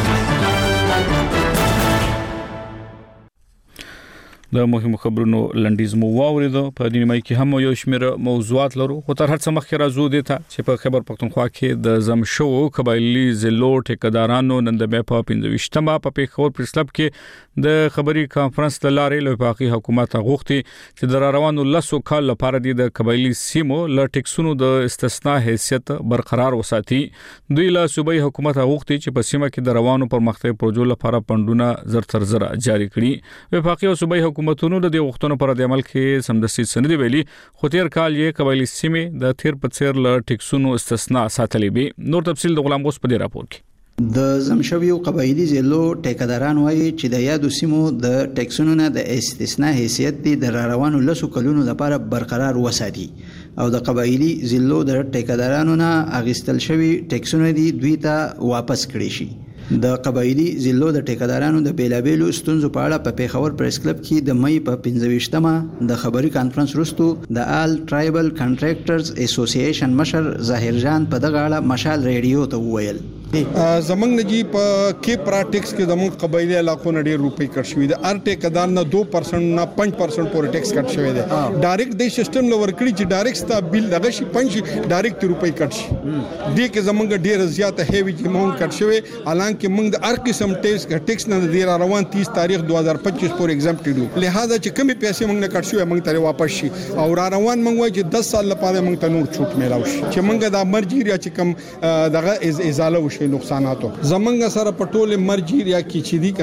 د مهمو خبرونو لنډیز مو واوریدو. په دې نیمه کې هم یو شمېر موضوعات لرو خو تر هر څه مخکې راځو دي ته چې په خبر پښتونخوا کې د زم شو قبایلی ضلعو ټیکدارانو نن د مې په پنځه په پیښور پریس کلب کې د خبري کانفرنس د لارې له وفاقي حکومت غوښتي چې د روانو لسو کال لپاره د قبایلی سیمو له ټیکسونو د استثناء حیثیت برقرار وساتي. دوی له صوبایي حکومت غوښتي چې په سیمه کې د روانو پرمختګ پروژو لپاره پندونه زر تر زر جاری کړي. وفاقي او صوبایي حکومتونو د دې غوښتنو پر د عمل کې سمدستي سند ویلي خو تیر کال یې قبایلی سیمې د تیر په څیر له ټیکسونو استثناء ساتلې به. نور تفصیل د غلام غوس په دې راپور کې. د زمشویو قبایلی ضلعو ټیکداران وایي چې د یادو سیمو د ټیکسونو نه د استثناء حیثیت د روانو لسو کلونو لپاره برقرار وساتي او د قبایلی ضلعو د ټیکدارانو نه اغیستل شوی ټیکسونه دي دوی ته واپس کړي شي. د قبایلی ضلعو د ټیکدارانو د بیلابېلو ستونزو په اړه په پیښور پریس کلب کې د مې په پنځه د خبري کانفرنس وروسته د آل ټرایبل کنټراکټرز اسوسییشن مشر ظاهر جان په دغه اړه مشال رادیو ته وویل. زمنګ نجی په کې پراټکس کې د مون قبایلی علاقو نه ډېر روپۍ کټ شوې ده. ار ټیکدار نه دو پرسنټ نه پنځه پرسنټ پورې ټیکس کټ شوی دی. ډایرکټ د سیستم لور کړی چې ډایرکټ ستا بیل دغه شي پنځه ډایرکټ روپۍ کټ شي. دې کې زمنګ ډېر زیاته هیوی اماونټ کټ شوی. حالانکه موږ د هر قسم ټیکس ټیکس نه د روان تیس تاریخ دوه هزار پچیس پورې ایگزامپټ دي. لہذا چې کمی پیسې موږ نه کټ شوی موږ ته واپس شي او را روان موږ وایي چې دس سال لپاره موږ ته نور چھوٹ میلاو شي چې موږ د مرجیریا چې کم دغه ازاله وشي نقصاناتو زمنګ سره پټول مرجیریا کې چې دي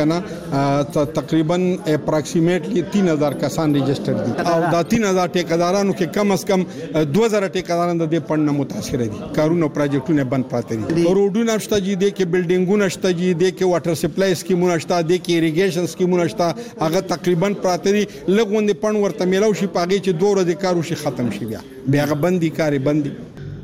کنه تقریبا اپروکسیمیټلی تین هزار کسان ريجستر دي او دا تین هزار ټیکدارانو کې کم از کم دوه زره ټیکداران د دې پړنه متاثر دي. کارونه پروجیکټونه بند پراته دي. روډونه شته دي کې بلډینګونه شته دي د کې واټر سپلای سکیمونه شته د کې اریګیشن سکیمونه شته هغه تقریبا پراته دي. لګوندې پړن ورته میلاو شي پاږي چې دوه ورځې کارو شي ختم شي بیا بیا بندي کاری بندي.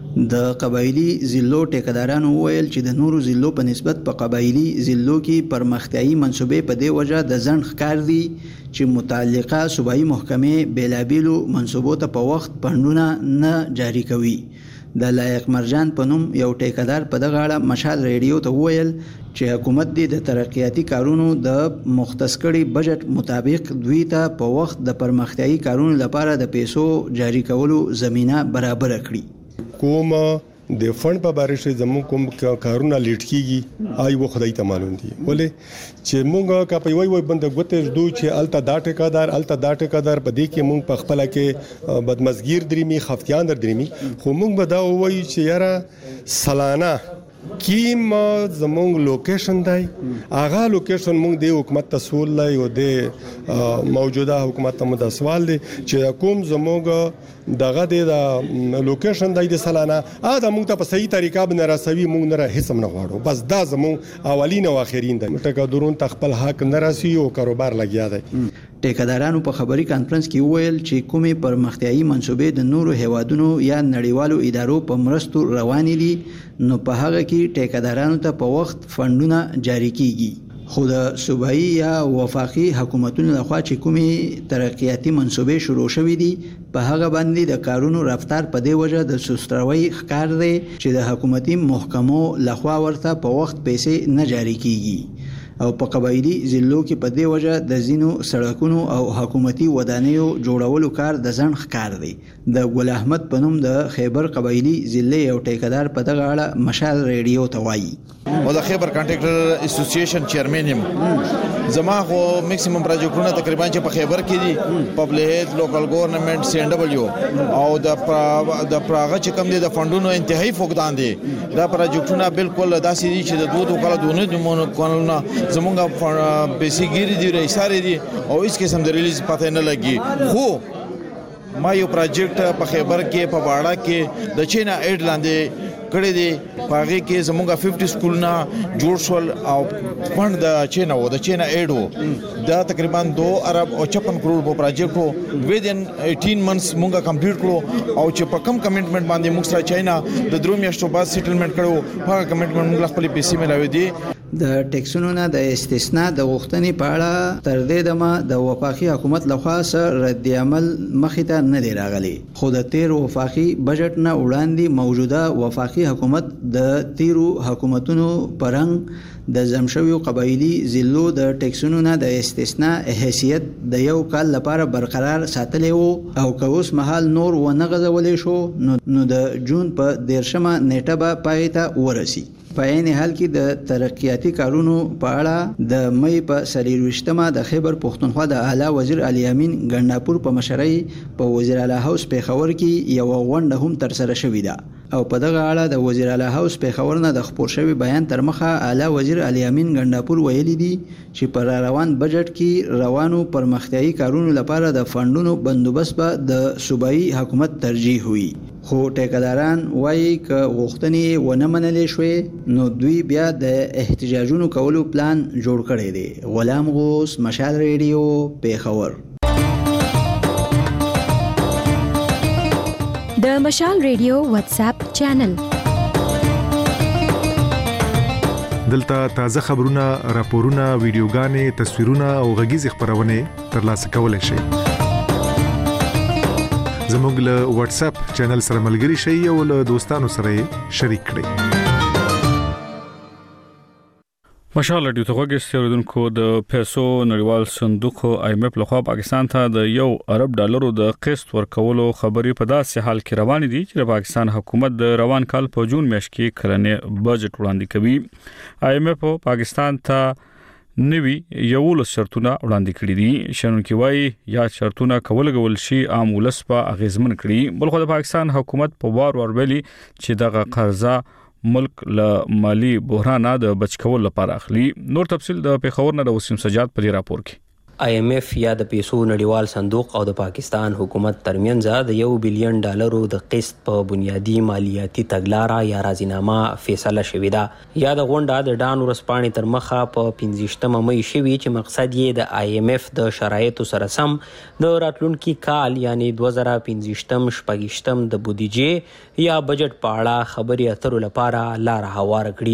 د قبایلی ضلعو ټیکدارانو ویل چې د نورو ضلعو په نسبت په قبایلی ضلعو کې پرمختیایي منصوبې په دې وجه د ځنډ ښکار دي چې متعلقه صوبایي محکمې بیلابیلو منصوبو ته په وخت پندونه نه جاری کوي. د لایق مرجان په نوم یو ټیکدار په دغه اړه مشال رادیو ته ویل چې حکومت د ترقیاتي کارونو د مختص کړي بجټ مطابق دوی ته په وخت د پرمختیایي کارونو لپاره د پیسو جاری کولو زمينه برابر کړي. کوم د فند په باره کې زموږ کوم کارونه لیټ کیږي آی و خدای ته معلوم دي ولې چې موږ کا په وای وای بند غوته دو چې الته دا ټیکادار الته دا ټیکادار په دې کې موږ په خپل کې بدمزګیر درېمي خفتیان درېمي خو موږ به دا وای چې یاره سالانه کیم زمونږ لوکیشن دی هغه لوکیشن موږ د حکومت ته سوال لای او د موجوده حکومت ته مد سوال دی چې کوم زموږ دغه د لوکیشن دی د سالانه ا د موږ ته په صحیح طریقه باندې راسوي موږ نه هیڅ نه غواړو بس دا زموږ اولین او اخرین دی ټکا درون تخپل حق نه راسي او کاروبار لګیا دی ټیکدارانو په خبري کانفرنس کې ویل چې کومې پرمختیایي منسوبې د نورو هیوادونو یا نړیوالو ادارو په مرستو روانې دي نو په هغه کې ټیکدارانو ته په وخت فندونه جاری کیږي خو د صوبایي یا وفاقي حکومتونو لخوا چې کومې ترقیاتي منسوبې شروع شوې دي په هغه باندې د کارونو رفتار په دی وجه د سستروي ښکار دی چې د حکومتي محکمو لخوا ورته په وخت پیسې نه جاری کیږي او په قبایلی ضلعو کې په دې وجه د زینو سړکونو او حکومتي ودانیو جوړولو کار د ځن ښکار دی د ګل احمد پنوم د خیبر قبایلی ضلع یو ټیکدار په دغه اړه مشال ریډیو ته وایي او د خیبر کانټراکټر اسوسییشن چیرمن یم زما خو میکسیمم پروجیکټونه تقریبا چې په خیبر کې دي پبلک هیلث لوکل ګورنمنت سی ان ډبلیو او د د پراغه چې کم دي د فندونو انتهایی فقدان دي دا پروجیکټونه بالکل داسې دي چې د دوه دوه کال دونه دمونو کولونه زمونږه بیسیګری دی رئیساره دي او هیڅ قسم د ریلیز پته نه لګي خو ما یو پروجیکټ په خیبر کې په باړه کې د چینا ایډ لاندې کړی دی پاغه کې زمونږه پنځه سکولونه جوړ شول او فند د چینا و د چینا ایډ دا تقریبا دوه ارب او پچپن کروڑ په پروجیکټ وو ویدن اټین منثس مونږه کمپلیټ کړو او چې په کم کمټمنټ باندې موږ سره چینا د درو میاشتو بعد سیټلمنٹ کړو هغه کمټمنټ موږ خپل پیسې ملاوي دي د ټیکسونو نه د استثناء د غوښتنې په اړه تر دې دمه د وفاقي حکومت لخوا سره رد عمل مخې ته نه دی راغلی خو د تیر وفاقي بجټ نه وړاندې موجوده وفاقي حکومت د تیرو حکومتونو پرنګ د زمشوي قبایلی ضلعو د ټیکسونو نه د استثناء حیثیت د یو کال لپاره برقرار ساتلی وو او که اوس مهال نور ونه غځولی شو نو د جون په دیرشمه نیټه به پای ته ورسي په عین حال کې د ترقیاتي کارونو په اړه د مې په سلیروشتمه د خیبر پښتونخوا د اعلی وزیر علي امین ګنداپور په مشرۍ په وزیر اعلی هاوس پیښور کې یو غونډه هم تر سره شوې ده او په دغه اړه د وزیر اعلی هاوس پیښور نه د خبر شوی بیان تر مخه اعلی وزیر علي امین ګنداپور ویلي دي چې پر روان بجټ کې روانو پرمختیایي کارونو لپاره د فندونو بندوبست به د صوبایي حکومت ترجیح وي خو ټیکداران وایي ک غوښتنې ونه منلې شوې نو دوی بیا د احتجاجونو کولو پلان جوړ کړی دی غلام غوث مشال ریډیو پیښور د مشال ریډیو واتس اپ چینل دلته تازه خبرونه راپورونه ویډیوګانې تصویرونه او غږیز خبرونه ترلاسه کولای شئ زموږ له واتس اپ چینل سره ملګري شئ او له دوستانو سره شریک کړئ مشال ډیو ته وګورئ اوریدونکو د پیسو نړیوال صندوق آی ایم ایف لخوا پاکستان ته د یو ارب ډالرو د قسط ورکولو خبري په داسې حال کې روان دي چې پاکستان حکومت د روان کال په جون میاشت کې کلنې بجټ وړاندې کوي آی ایم ایف پاکستان ته نوی یو له شرطونه وړاندې کړی دي شنونکي وایي یا شرطونه کول غول شي عام ولس په اغیزمن کړي بلخو د پاکستان حکومت په وار ور ویلي چې دغه قرضه ملک له مالی بحران د بچ کول لپاره اخلي نور تفصيل د پیښور نه د وسیم سجاد په راپور کې آی ایم ایف یا د پیسو نړیوال صندوق او د پاکستان حکومت ترمنځ د یو بلین ډالرو د قسط په بنیادی مالیاتي تګلارې یا راضینامه فیصله شوې ده یا د غونډه د ډان ورسپانې تر مخه په پنځشتمه مې شوې چې مقصد یې د آی ایم ایف د شرایطو سره سم د راتلونکي کال یعنی دوه زره پنځشتم شپږشتم د بودیجې یا بجټ په اړه خبرې اترو لپاره لار هوار کړي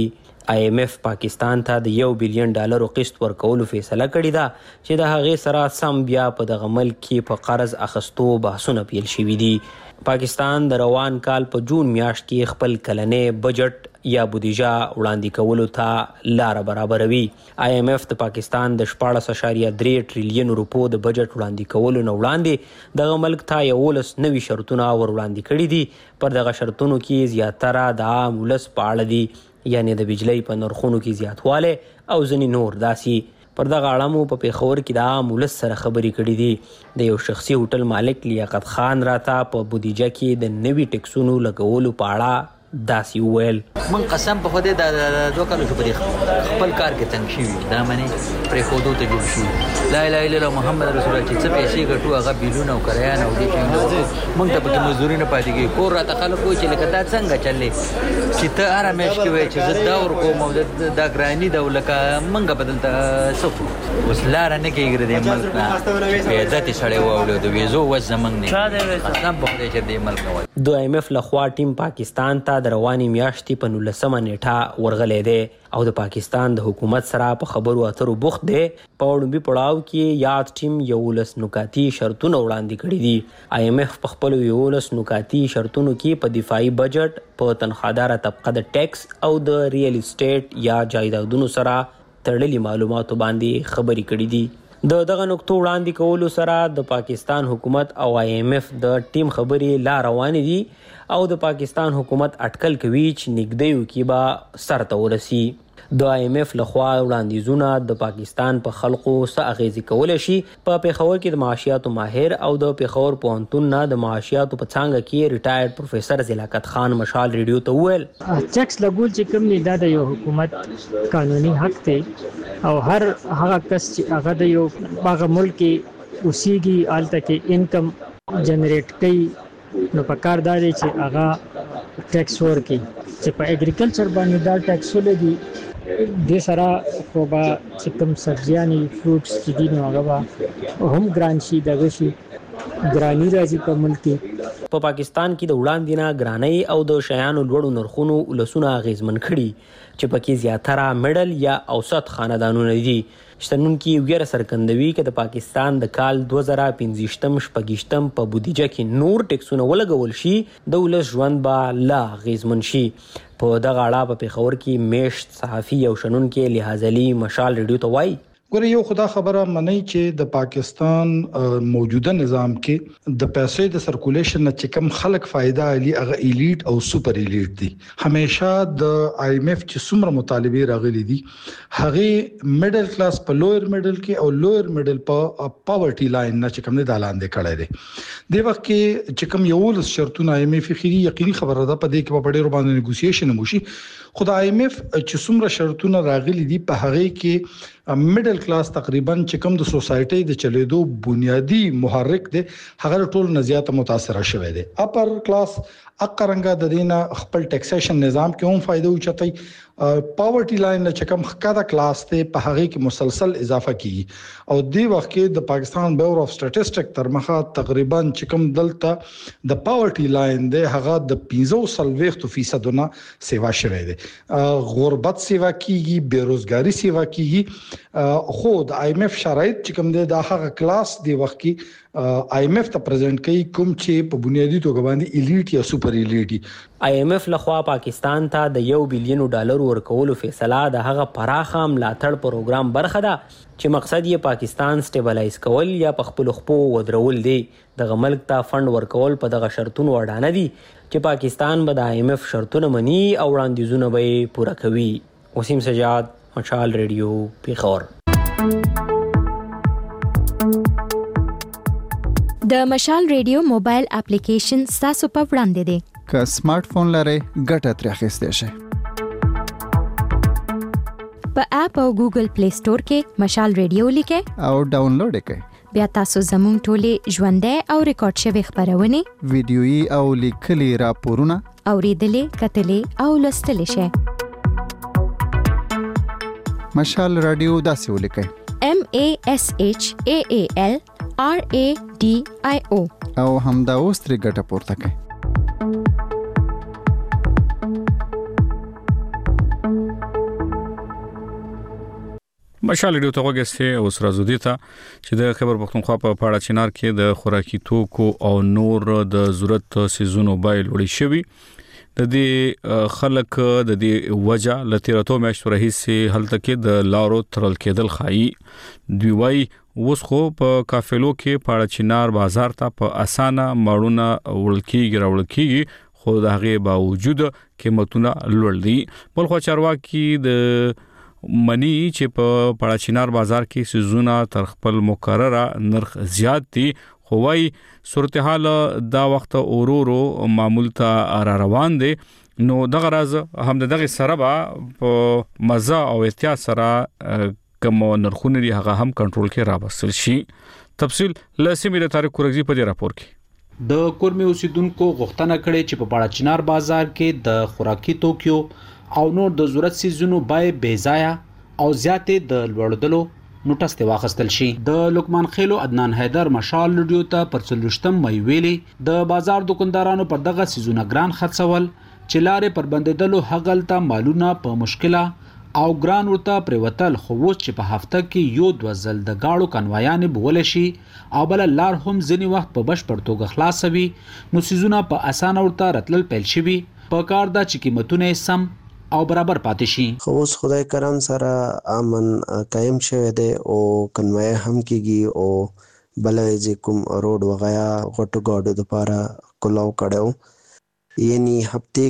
آی ایم ایف پاکستان ته د یو بلین ډالرو قسط ورکولو فیصله کړې ده چې د هغې سره سم بیا په دغه ملک کې په قرض اخیستو بحثونه پیل شوي دي. پاکستان د روان کال په جون میاشت کې خپل کلنی بجټ یا بودیجه وړاندې کولو ته لاره برابروي. آی ایم ایف د پاکستان د شپاړس اعشاریه درې ټریلیون روپو د بجټ وړاندې کولو نه وړاندې دغه ملک ته یولس نوي شرطونه ور وړاندې کړي دي. پر دغه شرطونو کې زیاتره د عام ولس په اړه دي، یعنې د بجلۍ په نرخونو کې زیاتوالی او ځینې نور داسې. پر دغه اړه مو په پیښور کې د عام ولس سره خبرې کړې دي. د یو شخصي هوټل مالک لیاقت خان راته په بودیجه کې د نوي ټکسونو لګولو په اړه داسې وویل. من قسم په خدای د دوه کالو شو پرې خپل کار کې تنګ شوي دا منې پرېښودو ته جوړ شو. لا اله الا الله محمد رسول الله چې څه پیسې ګټو هغه بیلونه او کرایان او دې شیانو موږ ته پکې مزدوري نه پاتې کېږي. کور راته خلک وایي چې لکه دا څنګه چلې چې ته هره میاشت کې وایې چې زه دا ورکوم او دا ګراني ده او لکه موږ به دلته څه کړو. اوس لاره نه کېږي د دې ملک نه چې په عزت یې سړی واوړي د ویزو وس زموږ نه قسم په خدای چې دې ملک نه وایي. د آی ایم ایف لخوا ټیم پاکستان ته د روانې میاشتې په نولسمه نیټه ورغلی دی او د پاکستان د حکومت سره په خبرو اترو بوخت دی. په وړومبي پړاو کې یاد ټیم یولس نکاتي شرطونه وړاندې کړي دي. آی ایم ایف په خپلو یولس نکاتي شرطونو کې په دفاعي بجټ، په تنخواداره طبقه د ټیکس او د ریل اسټیټ یا جایدادونو سره تړلي معلوماتو باندې خبرې کړي دي. د دغه نقطو وړاندې کولو سره د پاکستان حکومت او آی ایم ایف د ټیم خبرې لا روانې دي او د پاکستان حکومت اټکل کوي چې نږدې کې به سر ته ورسي. د آی ایم ایف لخوا وړاندیزونه د پاکستان په خلکو څه اغیزې کولی شي. په پیښور کې د معاشیاتو ماهر او د پیښور پوهنتون نه د معاشیاتو په څانګه کې ریټایرډ پروفیسر ضیاءالله خان مشال ریډیو ته وویل ټیکس لګول چې کوم نه دا د یو حکومت قانوني حق دی او هر هغه کس چې هغه د یو هغه ملک کې اوسېږي هلته کې انکم جنریټ کوي نو په کار دا دی چې هغه ټیکس ورکړي. چې په اګریکلچر باندې دا ټیکس ولګي دې سره خو به چې کوم سبزیانې فروټس چې دي نو هغه به هم ګران شي دغه شي ګراني راځي په ملک کې. په پاکستان کې د وړاندې نه ګرانۍ او د شیانو لوړو نرخونو ولسونه اغیزمن کړي چې پکې زیاتره میډل یا اوسط خاندانونه دي. شتمنونکي ویره څرګندوي چې د پاکستان د کال دوه زره پنځویشتم شپږیشتم په بودیجه کې نور ټکسونه ولګول شي د ولس ژوند به لا اغیزمن شي. په دغه اړه په پیښور کې میشت صحافي او شنونکي لحاظ علي مشال ریډیو ته وایي ګوره یو خدا خبره منئ چې د پاکستان موجوده نظام کې د پیسې د سرکولیشن نه چې کم خلک فائدہ علي هغه الیټ او سپر الیټ دي. همیشه د آی ایم ایف چې څومره مطالبه راغلي دي هغه میډل کلاس په لویر میډل کې او لویر میډل په پاورټي لاین نه چې کم نه دالاندې کړي دي. د وخت کې چې کم یو ول شرطونه آی ایم ایف خېری یقیني خبره ده په دې کې په ډېر باندې نیګوسییشن وشي. خدای آی ایم ایف چې څومره شرطونه راغلي دي په هغه کې میډل کلاس تقریبا چې کوم د سوسایټي د چلیدو بنیادی محرک دی هغه ټول نه زیاته متاثر شوی دی. اپر کلاس اقرنګه د دینه خپل ټیکسیشن نظام کې هم فائدہ اوچتای. پاورټي لاین نه چې کوم خکاده کلاس ته په هغه کې مسلسل اضافه کیږي او د وخت کې د پاکستان بیورو اف سټټیسټک تر مخه تقریبا چې کوم دلته د پاورټي لاین دی هغه د پنځه فیصد نه سیوا شوی دی. غربت سیوا کیږي، بیروزګاری سیوا کیږي. خو د آی ایم ایف شرایط چې کوم دی د هغه کلاس دی وخت کې آی ایم ایف ته پریزنټ کوي کوم چې په بنیادی توګه باندې الیټ یا سپر الیټ. آی ایم ایف لخوا پاکستان ته د یو بلین ډالر ورکولو فیصله د هغه پراخه ملاتړ پروګرام برخه ده چې مقصد یې پاکستان سټیبلایز کول یا په خپل خپو ودرول دی. دغه ملک ته فند ورکول په دغه شرطونو اډانه دي چې پاکستان به د آی ایم ایف شرطونه مني او وړاندیزونه به پوره کوي. وسیم سجاد، مشال ریډیو، پیښور. د مشال ریډیو موبایل اپلیکیشن تاسو په وړاندې دی. که سمارټ فون لرئ ګټه ترې اخیستی شئ. په اپ او ګوګل پلی سٹور کې مشال ریډیو لیکئ او ډاونلوډ یې کړئ. بیا تاسو زموږ ټولې ژوندۍ او ریکارډ شوي خبرونه، ویډیويي او لیکلي راپورونه اوریدلې، کتلې او لوستلې شئ. مشال رادیو داسې ولیکئ: M A S H A A L R A D I O او همدا اوس ترې ګټه پورته کړئ. مشال ریډیو ته وګورئ اوس راځو دي ته چې د خبر پښتونخوا په پاړه چنار کې د خوراکي توکو او نور د ضرورت سيزونو بیه لوړې شوې. د دې خلک د دې وجه لتیراتو میاشتو راهیسې هلته کې د لارو ترل کېدل خایي. دوی وايي اوس خو په کافلو کې پاړه چنار بازار ته په اسانه ماړونه ولکېږي راولکېږي، خو د هغه باوجود قیمتونه لوړ دي. بلخو چارواکي د منی چې په پاړه چنار بازار کې سيزونه تر خپل مقرره نرخ زیات دي، خو وايي صورتحال دا وخت اورورو معمول ته را روان دي. نو دغه راز هم دغه سره به په مزه او احتیاط سره کوم نرخونه دي هغه هم کنټرول کې راوستل شي. تفصیل لسمې د تاریخ کورګزي په دې راپور کې د کورمه اوسیدونکو غوښتنه کړې چې په پاړه چنار بازار کې د خوراکي توکیو او نور د ضرورت سيزونو بای بیزایا او زیاتې د لوړدلو نوټس ته واخستل شي. د لقمان خیلو عدنان حیدر مشال لډیو ته پر څلوشتم مې ویلي د بازار دکاندارانو پر دغه سيزونه ګران خرڅول چې لارې پر بندیدلو هغلته مالونه په مشکله او ګران ورته پریوتل، خو اوس چې په هفته کې یو د وزل د گاړو کنوایانې بول شي او بل لار هم ځنی وخت په بشپړ توګه خلاصوي، نو سيزونه په اسانه ورته راتلل پیل شي. په کار دا چې قیمتونه سم او برابر پاتې شي. خو اوس خدای کرم سره امن قائم شوه دی او کنوای هم کیږي او بلې کوم روډ وغیا غټو ګاډو د پاره کولاو کړو، یعنی هفته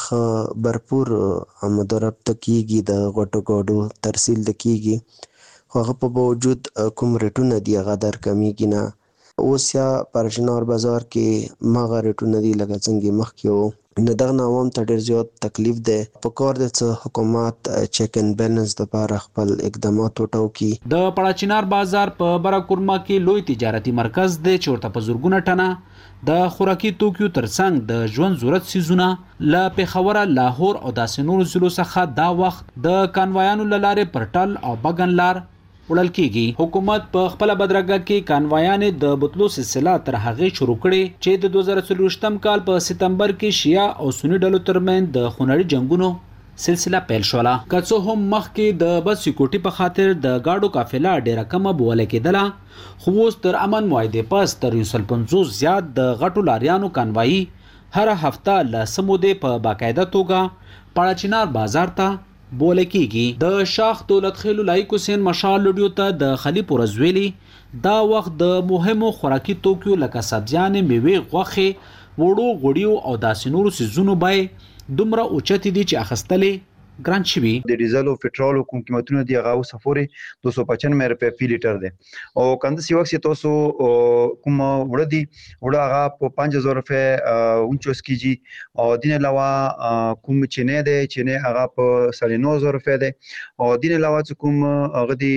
کې برپور آمد و رفت کیږي د غټو ګاډو ترسیل کیږي، خو هغه په باوجود کوم ریټونه دی هغه در کمیږي نه. اوس یا پرچنار بازار کې ماغه ریټونه دی لکه څنګه مخ کې نو دغه نوام ته ډیر زیات تکلیف ده. په کار د حکومت چیک ان بیلنس د لپاره خپل اقدامات وټاو کی. د پاړه چنار بازار په براکورما کې لوی تجارتي مرکز دی چې ورته په زورګونه ټنه د خوراکي توکیو ترڅنګ د ژوند ضرورت سيزونه لا پیښور، لاهور او داسې نور ضلعو څخه دا وخت د کانوایانو لاره پرټل او بغن لار وړل کېږي. حکومت په خپل بدرګه کې کانوایانې د بوتلو سلسله تر هغه شروع کړي چې د دوه زره څلوېښتم کال په سپتمبر کې شیا او سنی ډلو ترمنځ د خونړي جنگونو سلسله پیل شوله. که څه هم مخکې د بس سکیورټي په خاطر د گاډو قافله ډیره کمه بوله کېدله، خو اوس تر امن معاهدې پس تر یو سل پنځوس زیات د غټو لاریانو کانوایي هر هفته له سمودې په باقاعده توګه پاړه چنار بازار ته بوله کېږي. د شاخ دولت خیلو لایق حسین مشال لډیو ته د خلی پورزویلی دا وخت د مهمو خوراکي توکیو لکه سبزیانې، میوې، غوښې، وړو غوړیو او داسې نورو سيزونو بای دومره اوچتې دي چې اخستلې ګران شوي. د ډیزل او پټرول کوم قیمتونه دی هغه سفوري دو سو پچانوے روپے فی لیټر دی او کنده سی وخت تاسو کوم وړ دی وړ هغه په پنځه هزار روپے اونچوس کیږي او دین علاوه کوم چینه دی چینه هغه په ساړه نو هزار روپے دی او دین علاوه کوم هغه دی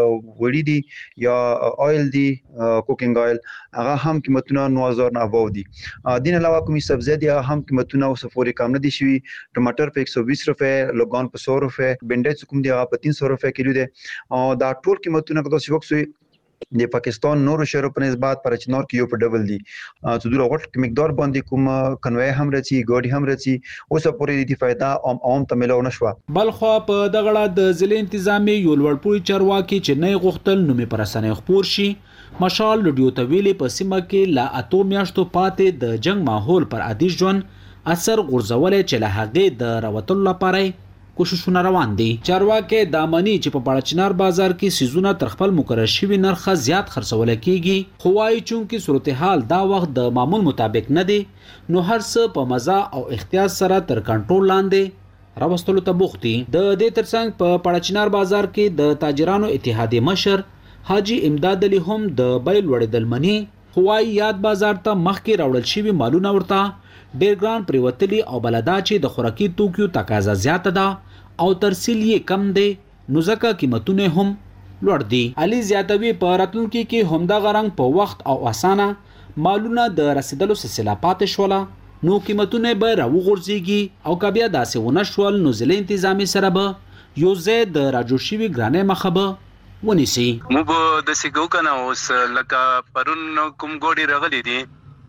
وړی دی یا اویل دی کوکینګ اویل هغه هم قیمتونه نو هزار نه ابو دی. دین علاوه کوم سبزی دی هغه هم قیمتونه سفوري کم نه دي شوی. ټماټر په ایک سو بیس روپے، لوګان په سو روپے، بنډای کوم دی هغه په تین سو روپے کیلو دی او دا ټول قیمتونه که تاسو وکړئ د پاکستان نورو شهرو په نسبت پر چنار کې یو په ډبل دي. څو دغه غټ مقدار باندې کوم کنوای هم رچی ګاډي هم رچی اوس پورې د فائدہ عام عام ته ملو نشو. بلخو په دغړه د ضلع انتظامی یو لوړپوړي چارواکي چې نه غختل نومې پرسنې خبر شي. مشال لډیو ته ویلي په سیمه کې لا اتو میاشتو پاتې د جنگ ماحول پر عادي ژوند اثر غورځولې چې له هغه د راوتلو لپاره کوششونه روان دي. چارواکي دامني چې په پاړه چنار بازار کې سيزونه تر خپل مقرر شوی نرخ زیات خرڅول کیږي، خو وايي چونکه صورتحال دا وخت د معمول مطابق نه دی، نو هر څه په مزه او احتیاط سره تر کنټرول لاندې راوستلو ته بوختي. د دې ترڅنګ په پاړه چنار بازار کې د تاجرانو اتحادیه مشر حاجی امداد علي هم د بیل وړدل منی، خو وايي یاد بازار ته مخکې راوړل شوی مالونه ورته ډیر ګران پریوتلی او بلدا چې د خوراکي توکیو تقاضا زیاته ده او ترسیل یې کم دی، نو ځکه قیمتونه هم لوړ دي. علي زیاتوي په راتلونکي کې همدا غرنګ په وخت او اسانه مالونه د رسیدلو سلسله پاتې شوله، نو قیمتونه به راوغورځيږي او کبیا داسې ونه شول نو ضلع انتظامی سره به یو ځای د راجوشي ګرانه مخبه ونیسي. مو به د سیګو کنه اوس لکه پرون کوم ګوډي رغلي دي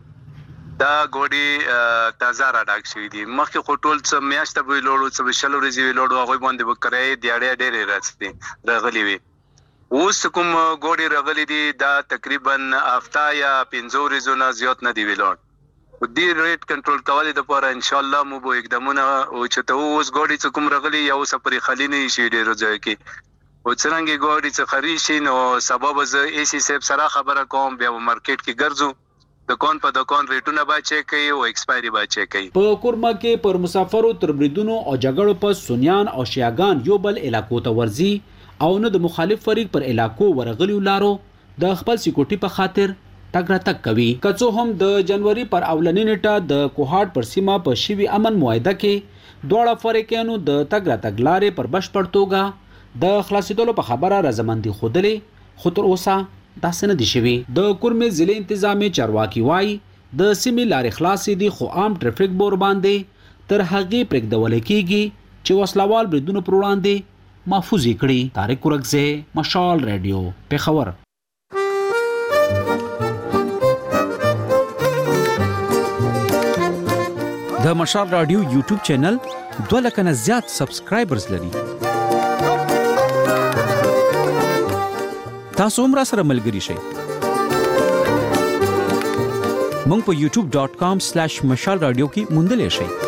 دا ګوډي تازه را ډاک شوی دي. مخکې خو ټول څه میاشته به لوړو څه شل ورځې لوړو هغه باندې وکړای دی اړې ډېرې راځي راغلي وي. اوس کوم ګوډي رغلي دي دا تقریبا هفته یا پنځه ورځې نه زیات نه دی ویلون دې ریټ کنټرول کولای د پاره ان شاء الله مو به اقدامونه او چې ته اوس ګوډي کوم رغلي یا اوس پرې خالي نه شي ډیرو ځای کې او څنګه ګوډي څخه خري شي نو سبب ز ای سی سیب سره خبره کوم بیا مارکیټ کې ګرځو د کون په د کون ریټونه با چیک کوي او ایکسپایری با چیک کوي په کورما کې پر مسافرو تر بریدونو او جګړو په سونیان او شیاغان یو بل علاقو ته ورزي او نو د مخالف فریق پر علاقو ورغلیو لارو د خپل سکیورټي په خاطر تګ را تک کوي کڅو هم د جنوري پر اولنۍ نیټه د کوهاټ پر سیمه په شیوی امن معاهده کې دوړه فریقانو د تګ را تک لارې پر بشپړ توګه د خلاصیدلو په خبره رضامندي خودلې خو تر اوسه داسې نه دي شوي د کورمې ضلع انتظامی چارواکي وایي د سیمې لارې خلاصې دي خو عام ټریفیک بور باندې تر هغې پرېږدول کېږي چې وسلوال بریدونو پر وړاندې محفوظ کړي طارق ورکزه مشال رادیو پیښور د مشال رادیو یوټیوب چینل دوه لک نه زیات سبسکرایبرز لري تاسو هم را سره ملګري شئ مونږ په یوټیوب ډاٹ کام سلیش مشال رادیو کې موندلې شئ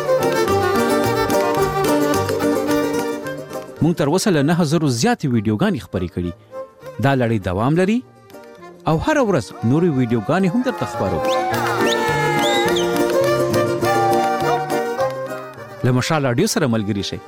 مونږ تر اوسه له نه زره زیاتې ویډیوګانې خپرې کړي دا لړۍ دوام لري او هر ورځ نورې ویډیوګانې هم درته خپرو له مشال رادیو سره ملګري شئ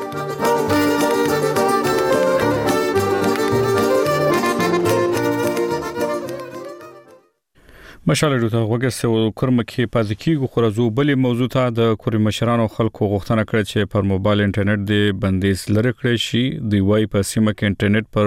مشال رادیو ته وګورئ او کورمه کې پاتې کیږو خو راځو بلې موضوع ته د کوري مشرانو خلکو غوښتنه کړې چې پر موبایل انټرنیټ د بندیز لري کړی شي د وای په سیمه کې انټرنیټ پر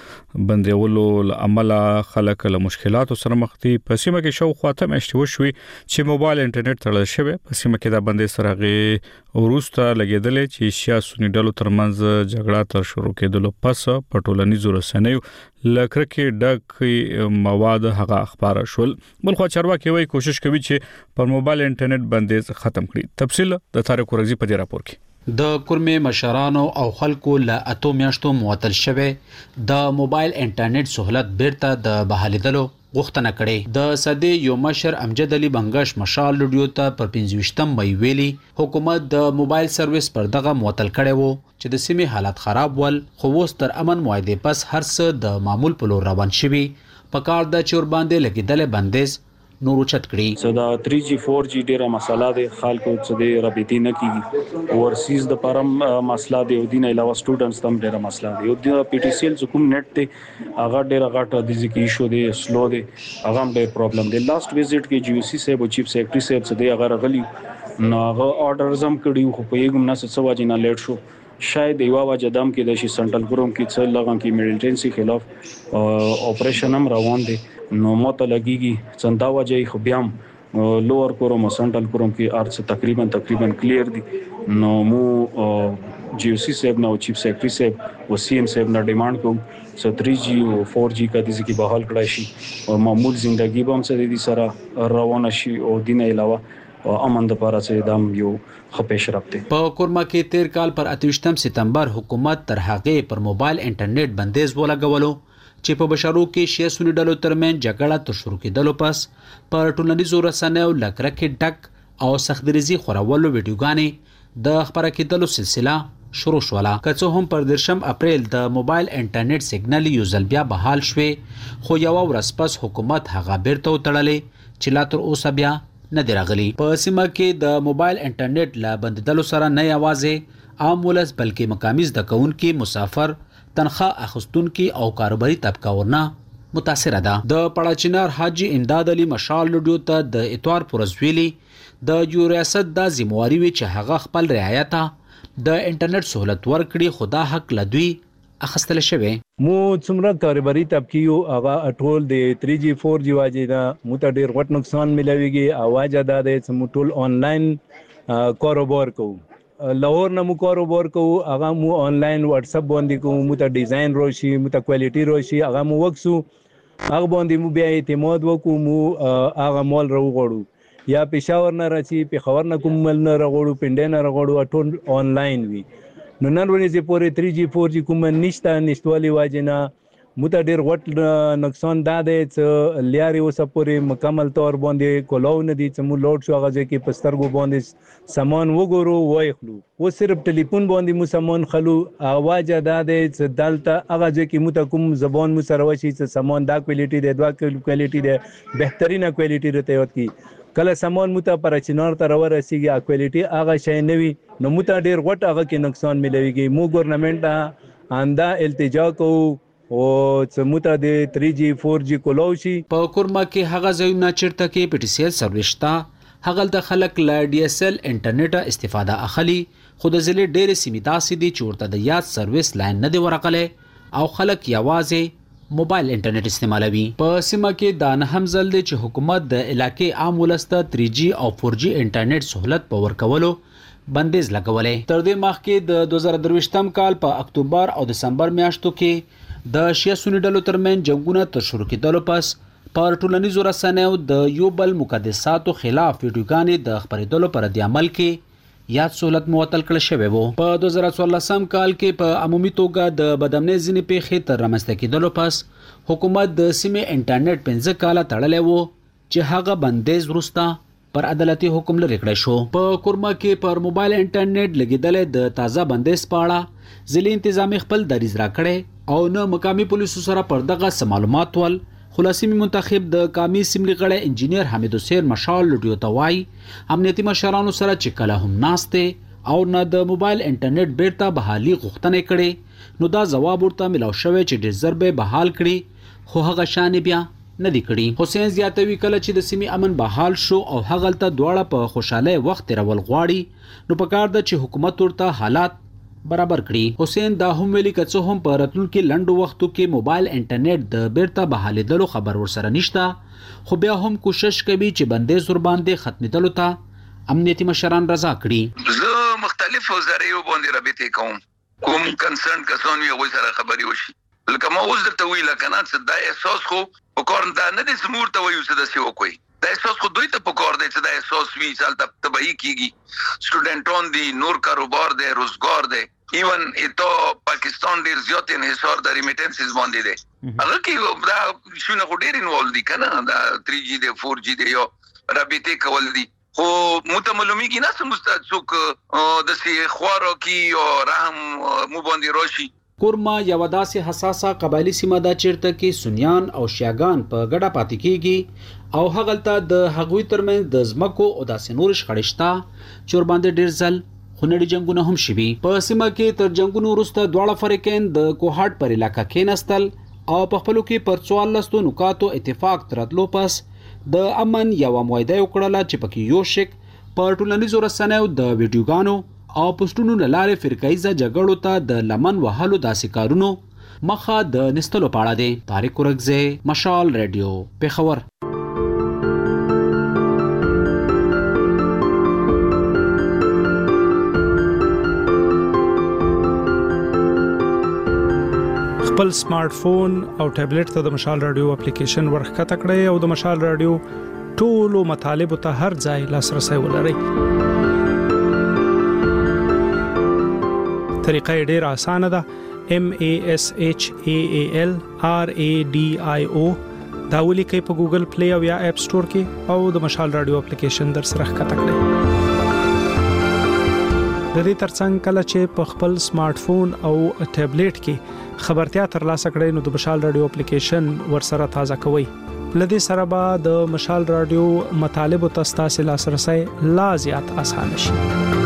بندولو عمل خلک له مشکلاتو سره مخ دي په سیمه کې شو خواته مشته وشوي چې موبایل انټرنیټ تړل شوی په سیمه کې د بندیز سره غي وروسته لګیدل چې سیاسي ډلو ترمنځ جګړه تر شروع کېدلو پس په ټولنیزو رسنیو لکه کې ډک مواد هغه اخبار شول بلخو چارواکي وایي کوشش کوي چې پر موبایل انټرنیټ بندیز ختم کړي تفصیل د طارق ورغزي په دې راپور کې د کورمې مشرانو او خلکو له اتو میاشتو معطل شوه د موبایل انټرنیټ سہولت بیرته د بحالیدلو غوښتنه کړې د صدې یو مشر امجد علي بنگش مشال لډیو ته پر پنځويشتم مې ویلي حکومت د موبایل سرویس پر دغه معطل کړي وو چې د سیمې حالت خراب ول خو اوس تر امن معاهده پس هر څه د معمول په لور روان شوي په کار د چور باندې لګیدل بندیز نورو چت کړي صدا تھری جی فور جی ډیره مسله ده خلکو څه د رابطې نه کیږي ورسیز د پرم مسله دی او دین علاوه سټوډنټس تم ډیره مسله دی او د پی ټی سی ال کوم نت ته هغه ډیره غټه د ځکه ایشو دی سلو دی هغه هم ډیر پرابلم دی لاست وزټ کې جی او سی صاحب او چیف سیکرټری صاحب څه دی هغه غلی نو هغه اورډرز هم کړی خو په یوه مناسب سواجی نه لیټ شو شاید یو واجه دم کې د شي سنټرل ګروم کې څه لغون کې ملټنسي خلاف اپریشن هم روان دي نو ماته لګيږي څنګه واجه خو بیا لوور کوروم سنټرل کوروم کې ارڅ تقریبا تقریبا کلیر دي نو مو جی او سی صاحب نو چیف سیکرټری صاحب او سی ایم صاحب نه ډیماند کوم څه تھری جی او فور جی کا د ځکه بحال کړای شي او معمول ژوندۍ به هم څه دي سره روان شي او دین علاوه امن د پاره چې دام یو خپېش راپته په کورما کې تیر کال پر اتوشتم سپتمبر حکومت تر هغه پر موبایل انټرنیټ بندیز ولګولو چې په بشرو کې شیاسونی ډلو ترمن جګړه تر شروع کېدلو پس پر ټولنیزو رسنیو لکرکې ډک او سختريزي خورولو ویډیوګانې د خبره کېدلو سلسله شروع شوله که څه هم پر درشم اپریل د موبایل انټرنیټ سیګنال یو ځل بیا بحال شوه خو یو ورځ پس حکومت هغه بیرته وتړلې چې لا تر اوسه بیا نه دی راغلی په سیمه کې د موبایل انټرنیټ لا بندیدلو سره نه یوازې عام ولس بلکې مقامی زده کوونکي مسافر تنخواه اخیستونکي او کاروباري طبقه ورنه متاثره ده د پړاچینار حاجی امداد علي مشال لډیو ته د اتوار پرزویلی د یو ریاست د ذمہواری وی چې هغه خپل رعایت د انټرنیټ سہولت ورکړي خدا حق لدوی اخستل شوی مو څومره کاروباري طبقه یو هغه ټول د تھری جی فور جی واجی دا مت ډیر غټ نقصان ملويږي اواز ادا ده چې مو ټول انلاین کاروبار کوو لاهور نه مو کاروبار کوو هغه مو انلاین واتس اپ باندې کوو مو ته ډیزاین روشي مو ته کوالټي روشي هغه مو وکسو هغه باندې مو بیا اعتماد وکوو مو هغه مال راوغړو یا پېښور نه راځي پېښور نه کوم مل نه راغړو پنده نه راغړو ټول انلاین وي نو نن ورځې پورې تھری جی فور جی کوم نشته نشټوالي واجنه مته ډیر غټ نقصان دا دی چې لیاري اوسه پورې مکمل طور باندې کولاو نه دي چې مو لوډ شو هغه ځکه په سترګو باندې سامان وګورو وای خلو و صرف ټلیفون باندې مو سامان خلو اواز دا دی چې دلته هغه ځکه مو ته کوم زبان مو سره وشي چې سامان دا کوالټي دی دوا کوالټي دی بهترینه کوالټي رته وت کی کله سامان مو ته پر چینار ته ورسیږي کوالټي هغه شي نه وي نو مو ته ډیر غټ هغه کې نقصان ملويږي مو ګورنمنت آندا التجا کو او سموته د تھری جی فور جی کولو شي په کورما کې هغه ځایونه چیرته کې پی ټی سی ایل سرویس تا هغه د خلک لا ډي اس ایل انټرنیټ استفاده اخلي خود ځلې ډېر سیمه سي دي چورته د یاد سرویس لاین نه دی ورقله او خلک یوازې موبایل انټرنیټ استعمالوي په سیمه کې دا نه هم ځل دي چې حکومت د علاقې عام ولسته تھری جی او فور جی انټرنیټ سہولت په ورکولو بندیز لګولې تر دې مخکې د دوه زره درویشتم کال په اکتوبر او دسمبر میاشتو کې د شیا سنی ډلو ترمن جنگونه تر شروع کېدلو پس پر ټولنیزو رسنیو د یو بل مقدساتو خلاف ویډیوګانې د خبرېدلو پر د عمل کې یاد سہولت معطل کړل شوی وو په دوه زره څوارلسم کال کې په عمومي توګه د بدامنۍ ځینې پیښې تر رامنځته کېدلو پس حکومت د سیمې انټرنیټ پنځه کاله تړلی وو چې هغه بندیز وروسته پر عدالتي حکم لري کړی شو په کورما کې پر موبایل انټرنیټ لګیدل د تازه بندیز په اړه ځلې انتظامی خپل دریز را کړی او نه مقامی پولیسو سره پر دغه معلومات ول خلاصي منتخب د قومي سیملي غړی انجینیر حمید حسین مشال لډیو توای امنیتي مشرانو سره چې کله هم ناشته او نه د موبایل انټرنیټ بیرته بحالي غوښتنه کړي نو دا جواب ورته ملو شوی چې ډیر ضربه بحال کړي خو هغه شان بیا نه دی کړي حسین زیاتوي کله چې د سیمې امن بحال شو او هغه ته دواړه په خوشاله وخت رول غواړي نو پکار د چې حکومت ورته حالات برابر کړي حسین دا هم ویلي کڅو هم په راتلونکو لنډو وختو کې موبایل انټرنیټ د بیرته بحالېدلو خبر ورسره نشته خو بیا هم کوشش کوي چې بندیز ور باندې ختمېدلو ته امنیتي مشران رضا کړي زه مختلفو ذریعو باندې رابطه کوم کوم کنسرن کسان وي هغه سره خبري وشي لکه ما اوس درته ویل کنه چې دا احساس خو وکړ دا نه د سمور ته وایو چې د سی وکوي دا احساس خو دوی ته پکور دی چې دا احساس وی سال ته تبعی کیږي سټوډنټون دي نور کاروبار دی روزګار دی ایون ایتو پاکستان ډیر زیات انحصار د ریمیټنسز باندې دی هغه کې دا شونه خو ډیر انوالو دي کنه دا تھری جی دی فور جی دی یو رابطه کول دي خو متملومی کی نه سمست څوک د سی خوارو کی او رحم مو باندې روشي کورما یو داسې حساسه قبایلی سیمه ده چیرته کې سنیان او شیاغان په ګډه پاتې کیږي او هغلته د هغوی ترمنځ د ځمکو او داسې نور شخړې شته چور باندې ډیر ځل خونړي جنگونه هم شوي په سیمه کې تر جنگونو وروسته دواړه فریقین د کوهاټ پر علاقه کې نستل او په خپلو کې پر څوارلسو نکاتو اتفاق تراتلو پس د امن یو معاهده وکړه چې پکې یو شک په ټولنیزو رسنیو د ویډیوګانو او پوسټونو لاره فرقایزه جګړو ته د لمن وهلو داسې کارونو مخه د نستلو پاړه دی طارق ورغزه مشال رادیو پیښور خپل سمارټ فون او ټابلیټ ته د مشال رادیو اپلیکیشن ورخته کړئ او د مشال رادیو ټولو مطالبه ته هر ځای لاسرسي ولرئ. طریقه ډیره اسانه ده. M A S H A A L R A D I O دا ولیکئ په ګوګل پلی او یا اپ سٹور کې او د مشال رادیو اپلیکیشن در سره ښکته کړئ. د دې ترڅنګ کله چې په خپل سمارټ فون او ټابلیټ کې خبرتیا ترلاسه کړئ نو د مشال رادیو اپلیکیشن ورسره تازه کوئ. لدې سره به د مشال رادیو مطالب او تاسو لاسرسي لا زیات اسانه شي.